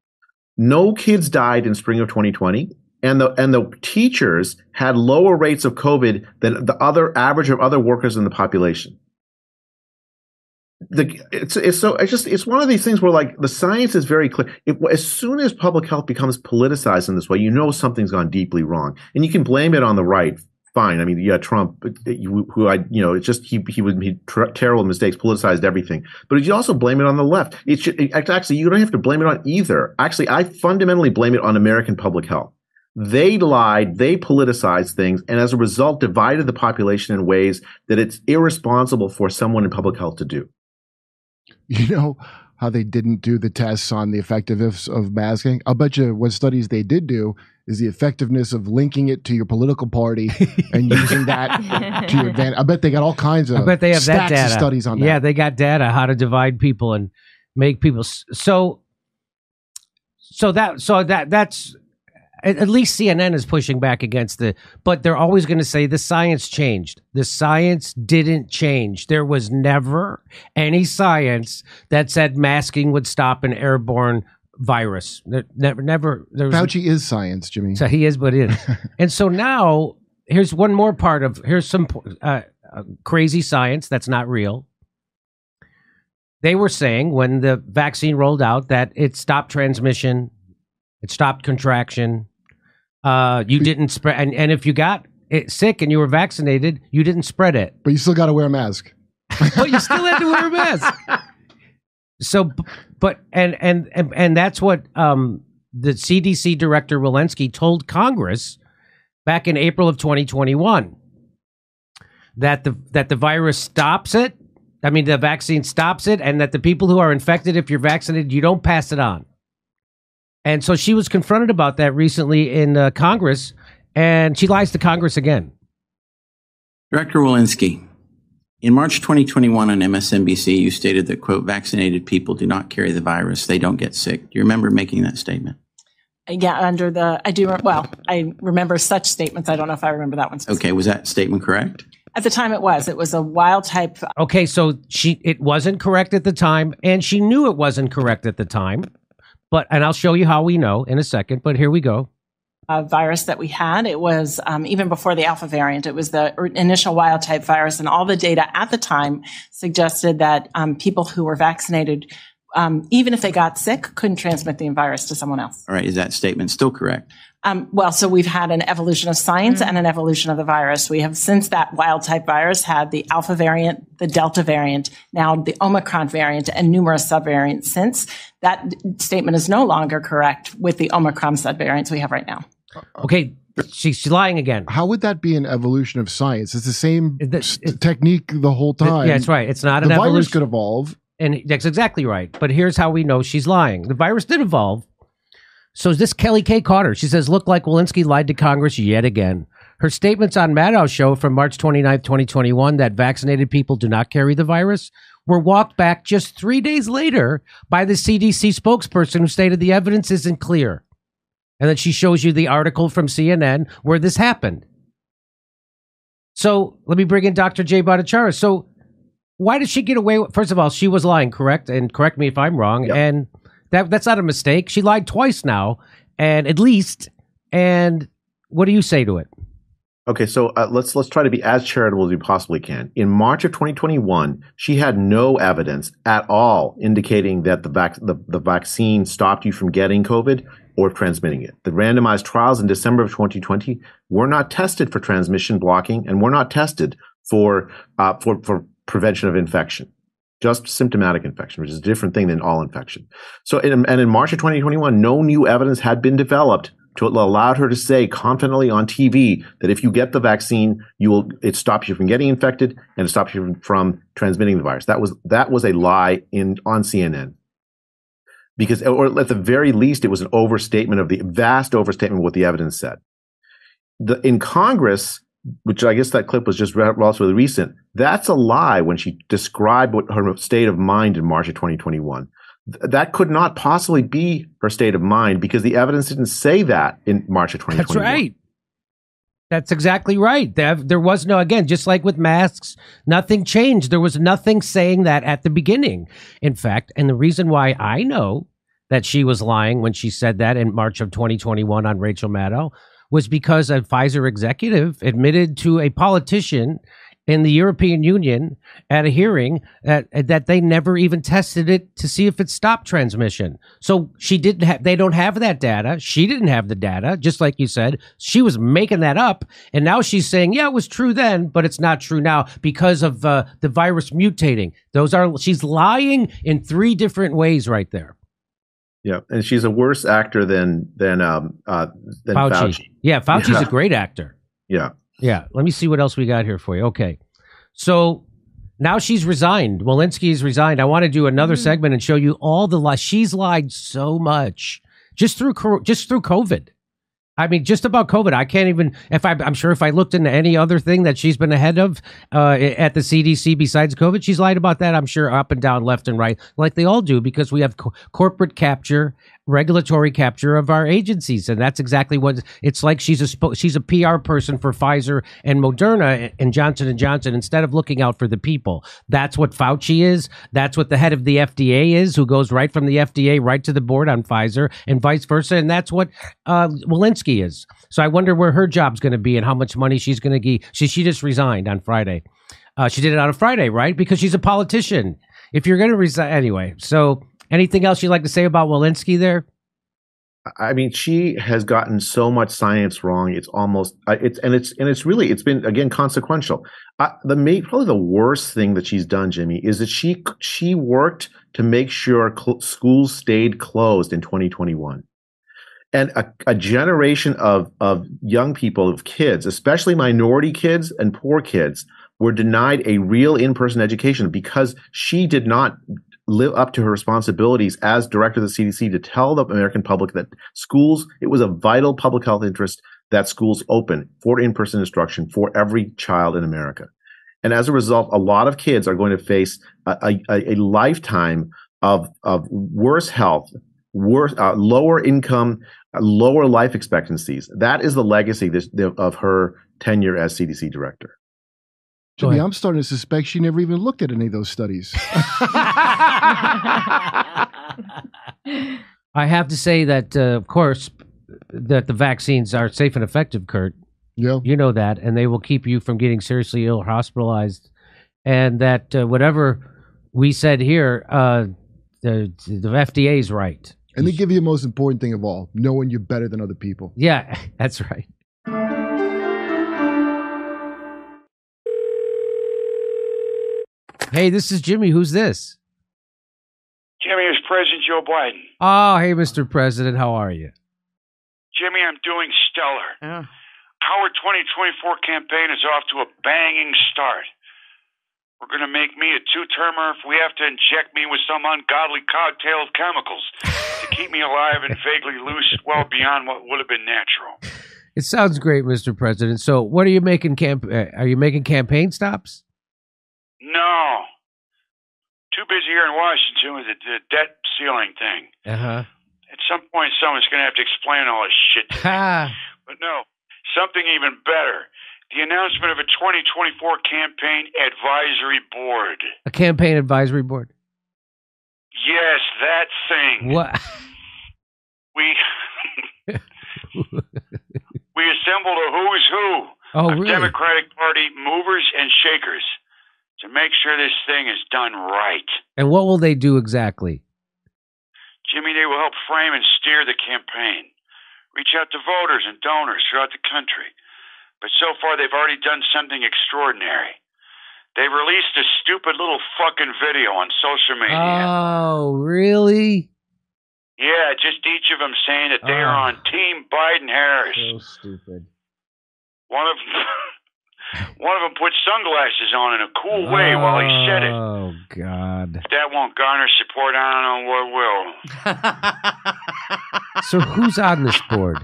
No kids died in spring of twenty twenty, and the and the teachers had lower rates of COVID than the other average of other workers in the population. The, it's it's so it's just it's one of these things where like the science is very clear. It, as soon as public health becomes politicized in this way, you know something's gone deeply wrong, and you can blame it on the right. Fine, I mean, yeah, Trump, who I you know, it's just he he would he ter- terrible mistakes, politicized everything. But you also blame it on the left. It should it, actually you don't have to blame it on either. Actually, I fundamentally blame it on American public health. They lied, they politicized things, and as a result, divided the population in ways that it's irresponsible for someone in public health to do. You know how they didn't do the tests on the effectiveness of masking? I'll bet you what studies they did do is the effectiveness of linking it to your political party and using that to your advantage. I bet they got all kinds of I bet they have that stacks data. of studies on that. Yeah, they got data how to divide people and make people s- so so that so that that's at at least C N N is pushing back against the, but they're always going to say the science changed. The science didn't change. There was never any science that said masking would stop an airborne virus. There- Never, never. There was, Fauci is science, Jimmy. so he is what he is. And so now here's one more part of, here's some uh, uh, crazy science that's not real. They were saying when the vaccine rolled out that it stopped transmission, it stopped contraction. Uh, you didn't spread, and, and if you got it sick and you were vaccinated, you didn't spread it. But you still got to wear a mask. But you still had to wear a mask. So, b- but and and and, and that's what um, the C D C director Walensky told Congress back in April of twenty twenty-one that the that the virus stops it. I mean, the vaccine stops it, and that the people who are infected, if you're vaccinated, you don't pass it on. And so she was confronted about that recently in uh, Congress, and she lies to Congress again. Director Walensky, in March twenty twenty-one on M S N B C, you stated that, quote, vaccinated people do not carry the virus. They don't get sick. Do you remember making that statement? Yeah, under the, I do, well, I remember such statements. I don't know if I remember that one specifically. Okay, was that statement correct? At the time it was. It was a wild type. Okay, so she it wasn't correct at the time, and she knew it wasn't correct at the time. But and I'll show you how we know in a second. But here we go. Uh, virus that we had. It was um, even before the alpha variant. It was the initial wild type virus, and all the data at the time suggested that um, people who were vaccinated, um, even if they got sick, couldn't transmit the virus to someone else. All right, is that statement still correct? Um, well, so we've had an evolution of science and an evolution of the virus. We have, since that wild type virus, had the alpha variant, the delta variant, now the Omicron variant, and numerous subvariants since. That d- statement is no longer correct with the Omicron subvariants we have right now. Okay, she's lying again. How would that be an evolution of science? It's the same s- technique the whole Th- time. Yeah, that's right. It's not the an virus evolution. could evolve. And that's exactly right. But here's how we know she's lying. The virus did evolve. So this Kelly Kay caught her. She says, look like Walensky lied to Congress yet again. Her statements on Maddow's show from March twenty-ninth, twenty twenty-one, that vaccinated people do not carry the virus, were walked back just three days later by the C D C spokesperson who stated the evidence isn't clear. And then she shows you the article from C N N where this happened. So let me bring in Doctor Jay Bhattacharya. So why did she get away with, first of all, she was lying, correct? And correct me if I'm wrong. Yep. And that that's not a mistake. She lied twice now, and at least. And what do you say to it? Okay, so uh, let's let's try to be as charitable as we possibly can. In March of twenty twenty-one, she had no evidence at all indicating that the vac- the, the vaccine stopped you from getting COVID or transmitting it. The randomized trials in December of twenty twenty were not tested for transmission blocking and were not tested for uh, for for prevention of infection. Just symptomatic infection, which is a different thing than all infection. So, in, and in March of twenty twenty-one, no new evidence had been developed to allow her to say confidently on T V that if you get the vaccine, you will it stops you from getting infected and it stops you from, from transmitting the virus. That was that was a lie in on C N N. Because, or at the very least, it was an overstatement of the vast overstatement of what the evidence said. The, in Congress, which I guess that clip was just relatively recent, that's a lie when she described what her state of mind in March of twenty twenty-one. Th- that could not possibly be her state of mind because the evidence didn't say that in March of twenty twenty-one. That's right. That's exactly right. There, there was no, again, just like with masks, nothing changed. There was nothing saying that at the beginning. In fact, and the reason why I know that she was lying when she said that in March of twenty twenty-one on Rachel Maddow was because a Pfizer executive admitted to a politician in the European Union at a hearing that, that they never even tested it to see if it stopped transmission. So she didn't have, they don't have that data. She didn't have the data, just like you said. She was making that up. And now she's saying, yeah, it was true then, but it's not true now because of uh, the virus mutating. Those are, she's lying in three different ways right there. Yeah, and she's a worse actor than than um uh than Fauci. Fauci. Yeah, Fauci's Yeah. a great actor. Yeah. Yeah. Let me see what else we got here for you. Okay. So Now she's resigned. Walensky's resigned. I want to do another Mm-hmm. segment and show you all the lies. She's lied so much just through cor- just through COVID. I mean, just about COVID. I can't even. If I, I'm sure if I looked into any other thing that she's been ahead of uh, at the C D C besides COVID, she's lied about that. I'm sure up and down, left and right, like they all do, because we have co- corporate capture, regulatory capture of our agencies, and that's exactly what it's like. She's a spo- she's a P R person for Pfizer and Moderna and Johnson and Johnson instead of looking out for the people. That's what Fauci is. That's what the head of the F D A is, who goes right from the F D A right to the board on Pfizer, and vice versa. And that's what uh, Walensky is. So I wonder where her job's going to be and how much money she's going to get. She she just resigned on Friday. Uh, she did it on a Friday, right? Because she's a politician. If you're going to resign anyway, so. Anything else you'd like to say about Walensky there? I mean, she has gotten so much science wrong. It's almost uh, it's and it's and it's really it's been again consequential. Uh, the main, probably the worst thing that she's done, Jimmy, is that she she worked to make sure cl- schools stayed closed in twenty twenty-one, and a, a generation of of young people, of kids, especially minority kids and poor kids, were denied a real in-person education because she did not live up to her responsibilities as director of the C D C to tell the American public that schools, it was a vital public health interest that schools open for in-person instruction for every child in America. And as a result, a lot of kids are going to face a, a, a lifetime of, of worse health, worse, uh, lower income, uh, lower life expectancies. That is the legacy this, the, of her tenure as C D C director. Jimmy, I'm starting to suspect she never even looked at any of those studies. I have to say that, uh, of course, that the vaccines are safe and effective, Kurt. Yeah. You know that, and they will keep you from getting seriously ill or hospitalized. And that uh, whatever we said here, uh, the, the F D A is right. And they give you the most important thing of all, knowing you're better than other people. Yeah, that's right. Hey, this is Jimmy. Who's this? Jimmy, it's President Joe Biden. Oh, hey, Mister President. How are you? Jimmy, I'm doing stellar. Oh. Our twenty twenty-four campaign is off to a banging start. We're going to make me a two-termer if we have to inject me with some ungodly cocktail of chemicals to keep me alive and vaguely loose well beyond what would have been natural. It sounds great, Mister President. So, what are you making camp? Uh, are you making campaign stops? No. Too busy here in Washington with the, the debt ceiling thing. Uh huh. At some point, someone's going to have to explain all this shit to me. But no, something even better. The announcement of a twenty twenty-four campaign advisory board. A campaign advisory board. Yes, that thing. What? We we assembled a who's who Oh, of really? Democratic Party movers and shakers to make sure this thing is done right. And what will they do exactly? Jimmy, they will help frame and steer the campaign, reach out to voters and donors throughout the country. But so far, they've already done something extraordinary. They've released a stupid little fucking video on social media. Oh, really? Yeah, just each of them saying that they Oh. are on Team Biden-Harris. So stupid. One of them, one of them put sunglasses on in a cool way while he said it. Oh, God. If that won't garner support, I don't know what will. So who's on this board?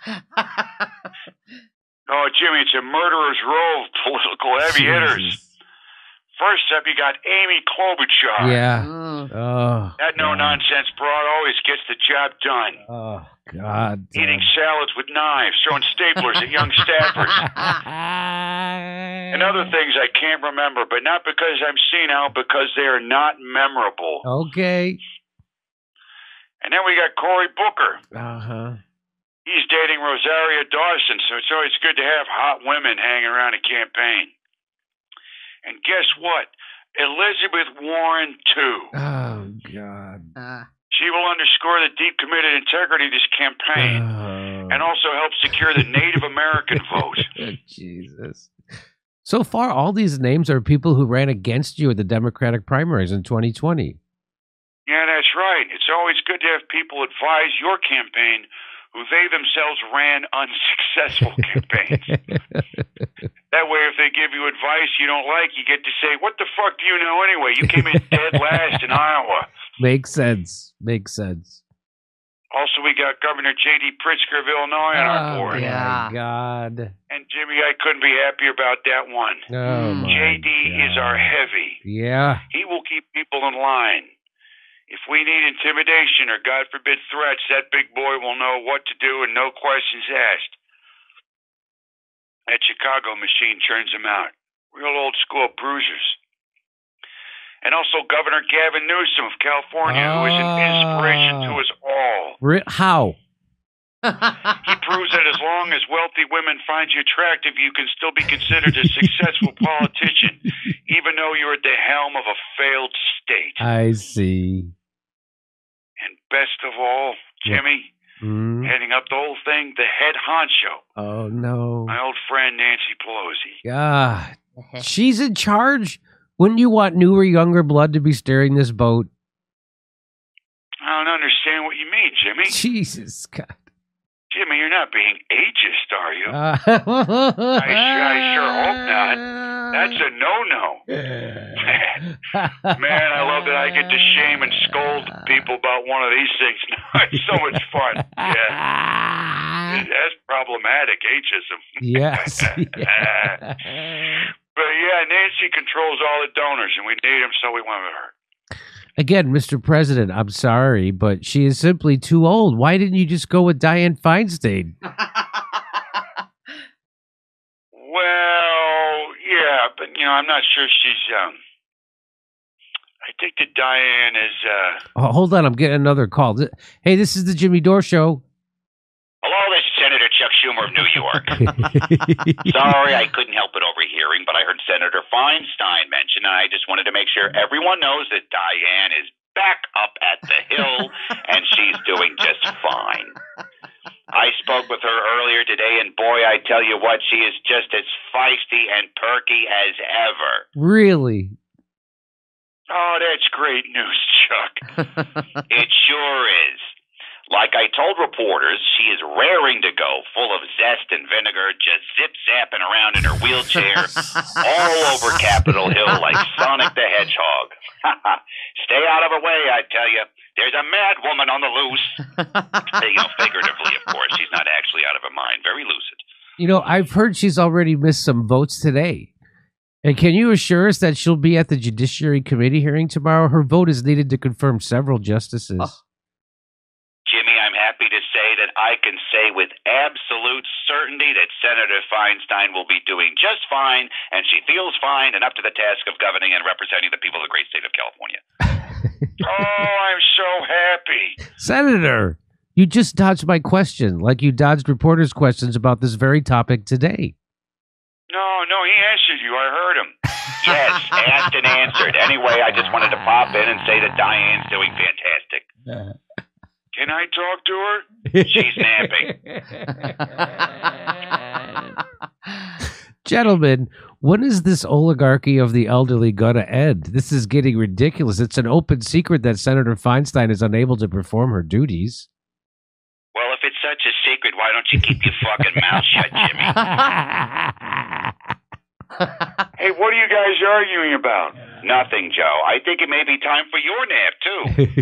Oh, Jimmy, it's a murderer's row of political heavy hitters. Jesus. First up, you got Amy Klobuchar. Yeah. Mm. Oh, That no-nonsense broad always gets the job done. oh, God. Eating salads with knives, throwing staplers at young staffers. And other things I can't remember, but not because I'm senile, because they are not memorable. Okay. And then we got Cory Booker. Uh-huh. He's dating Rosario Dawson, so it's always good to have hot women hanging around a campaign. And guess what? Elizabeth Warren, too. Oh, God. Uh, She will underscore the deep committed integrity of this campaign Oh. and also help secure the Native American vote. Jesus. So far, all these names are people who ran against you at the Democratic primaries in twenty twenty. Yeah, that's right. It's always good to have people advise your campaign who they themselves ran unsuccessful campaigns. That way, if they give you advice you don't like, you get to say, what the fuck do you know anyway? You came in dead last in Iowa. Makes sense. Makes sense. Also, we got Governor J D Pritzker of Illinois on our board. Oh, my God. And Jimmy, I couldn't be happier about that one. Oh, my J D God. is our heavy. Yeah. He will keep people in line. If we need intimidation or, God forbid, threats, that big boy will know what to do and no questions asked. That Chicago machine churns them out. Real old school bruisers. And also Governor Gavin Newsom of California, who is an inspiration to us all. Re- how? He proves that as long as wealthy women find you attractive, you can still be considered a successful politician, even though you're at the helm of a failed state. I see. And best of all, Jimmy, Mm. heading up the whole thing, the head honcho, Oh, no. my old friend Nancy Pelosi. God. She's in charge? Wouldn't you want newer, younger blood to be steering this boat? I don't understand what you mean, Jimmy. Jesus, God. Jimmy, you're not being ageist, are you? Uh, I, I sure hope not. That's a no-no. Man, I love that I get to shame and scold people about one of these things now. It's so much fun. Yeah. That's problematic, ageism. Yes. But yeah, Nancy controls all the donors, and we need them, so we went with her. Again, Mister President, I'm sorry, but she is simply too old. Why didn't you just go with Dianne Feinstein? Well, yeah, but, you know, I'm not sure she's, um, I think that Diane is, uh, Oh, hold on, I'm getting another call. Th- Hey, this is the Jimmy Dore Show. Hello, this is Senator Chuck Schumer of New York. Sorry, I couldn't help it overhearing, but I heard Senator Feinstein mention, and I just wanted to make sure everyone knows that Diane is back up at the Hill, and she's doing just fine. I spoke with her earlier today, and boy, I tell you what, she is just as feisty and perky as ever. Really? Oh, that's great news, Chuck. It sure is. Like I told reporters, she is raring to go, full of zest and vinegar, just zip-zapping around in her wheelchair all over Capitol Hill like Sonic the Hedgehog. Stay out of her way, I tell you. There's a mad woman on the loose. You know, figuratively, of course. She's not actually out of her mind. Very lucid. You know, I've heard she's already missed some votes today. And can you assure us that she'll be at the Judiciary Committee hearing tomorrow? Her vote is needed to confirm several justices. Oh. Jimmy, I'm happy to say that I can say with absolute certainty that Senator Feinstein will be doing just fine, and she feels fine and up to the task of governing and representing the people of the great state of California. Oh, I'm so happy. Senator, you just dodged my question, like you dodged reporters' questions about this very topic today. No, no, he answered you. I heard him. Yes, asked and answered. Anyway, I just wanted to pop in and say that Diane's doing fantastic. Can I talk to her? She's napping. Gentlemen, when is this oligarchy of the elderly gonna end? This is getting ridiculous. It's an open secret that Senator Feinstein is unable to perform her duties. Well, if it's such a secret, why don't you keep your fucking mouth shut, Jimmy? Hey, what are you guys arguing about? Nothing, Joe. I think it may be time for your nap, too.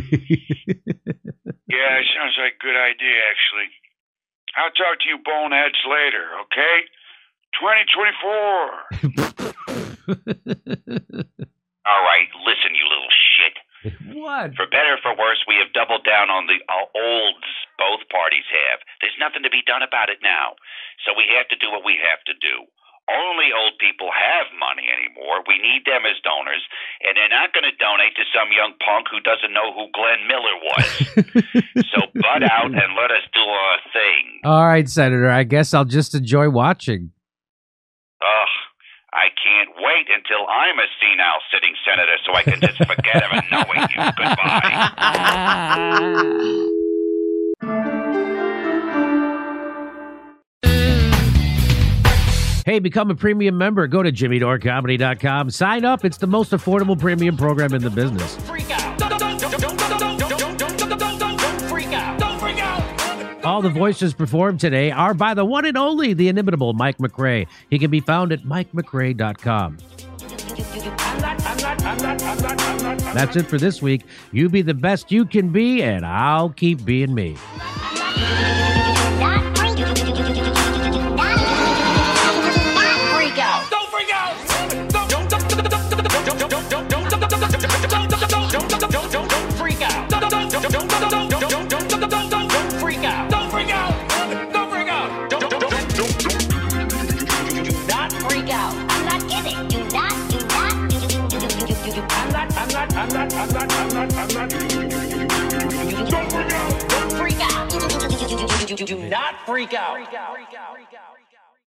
Yeah, it sounds like a good idea, actually. I'll talk to you boneheads later, okay? twenty twenty-four. All right, listen, you little shit. What? For better or for worse, we have doubled down on the uh, olds both parties have. There's nothing to be done about it now. So we have to do what we have to do. Only old people have money anymore. We need them as donors, and they're not going to donate to some young punk who doesn't know who Glenn Miller was. So butt out and let us do our thing. All right, Senator, I guess I'll just enjoy watching. Ugh, I can't wait until I'm a senile sitting senator so I can just forget ever knowing you. Goodbye. Hey, become a premium member. Go to jimmy dore comedy dot com. Sign up. It's the most affordable premium program in the business. Freak out. Don't, don't, don't, don't, don't, don't, don't, don't, don't, don't freak out. Don't freak out. All the voices performed today are by the one and only, the inimitable Mike McRae. He can be found at mike mcrae dot com. That's it for this week. You be the best you can be, and I'll keep being me. I'm not, I'm not, I'm not, I'm not. Don't freak out! Don't freak out! Do not freak out!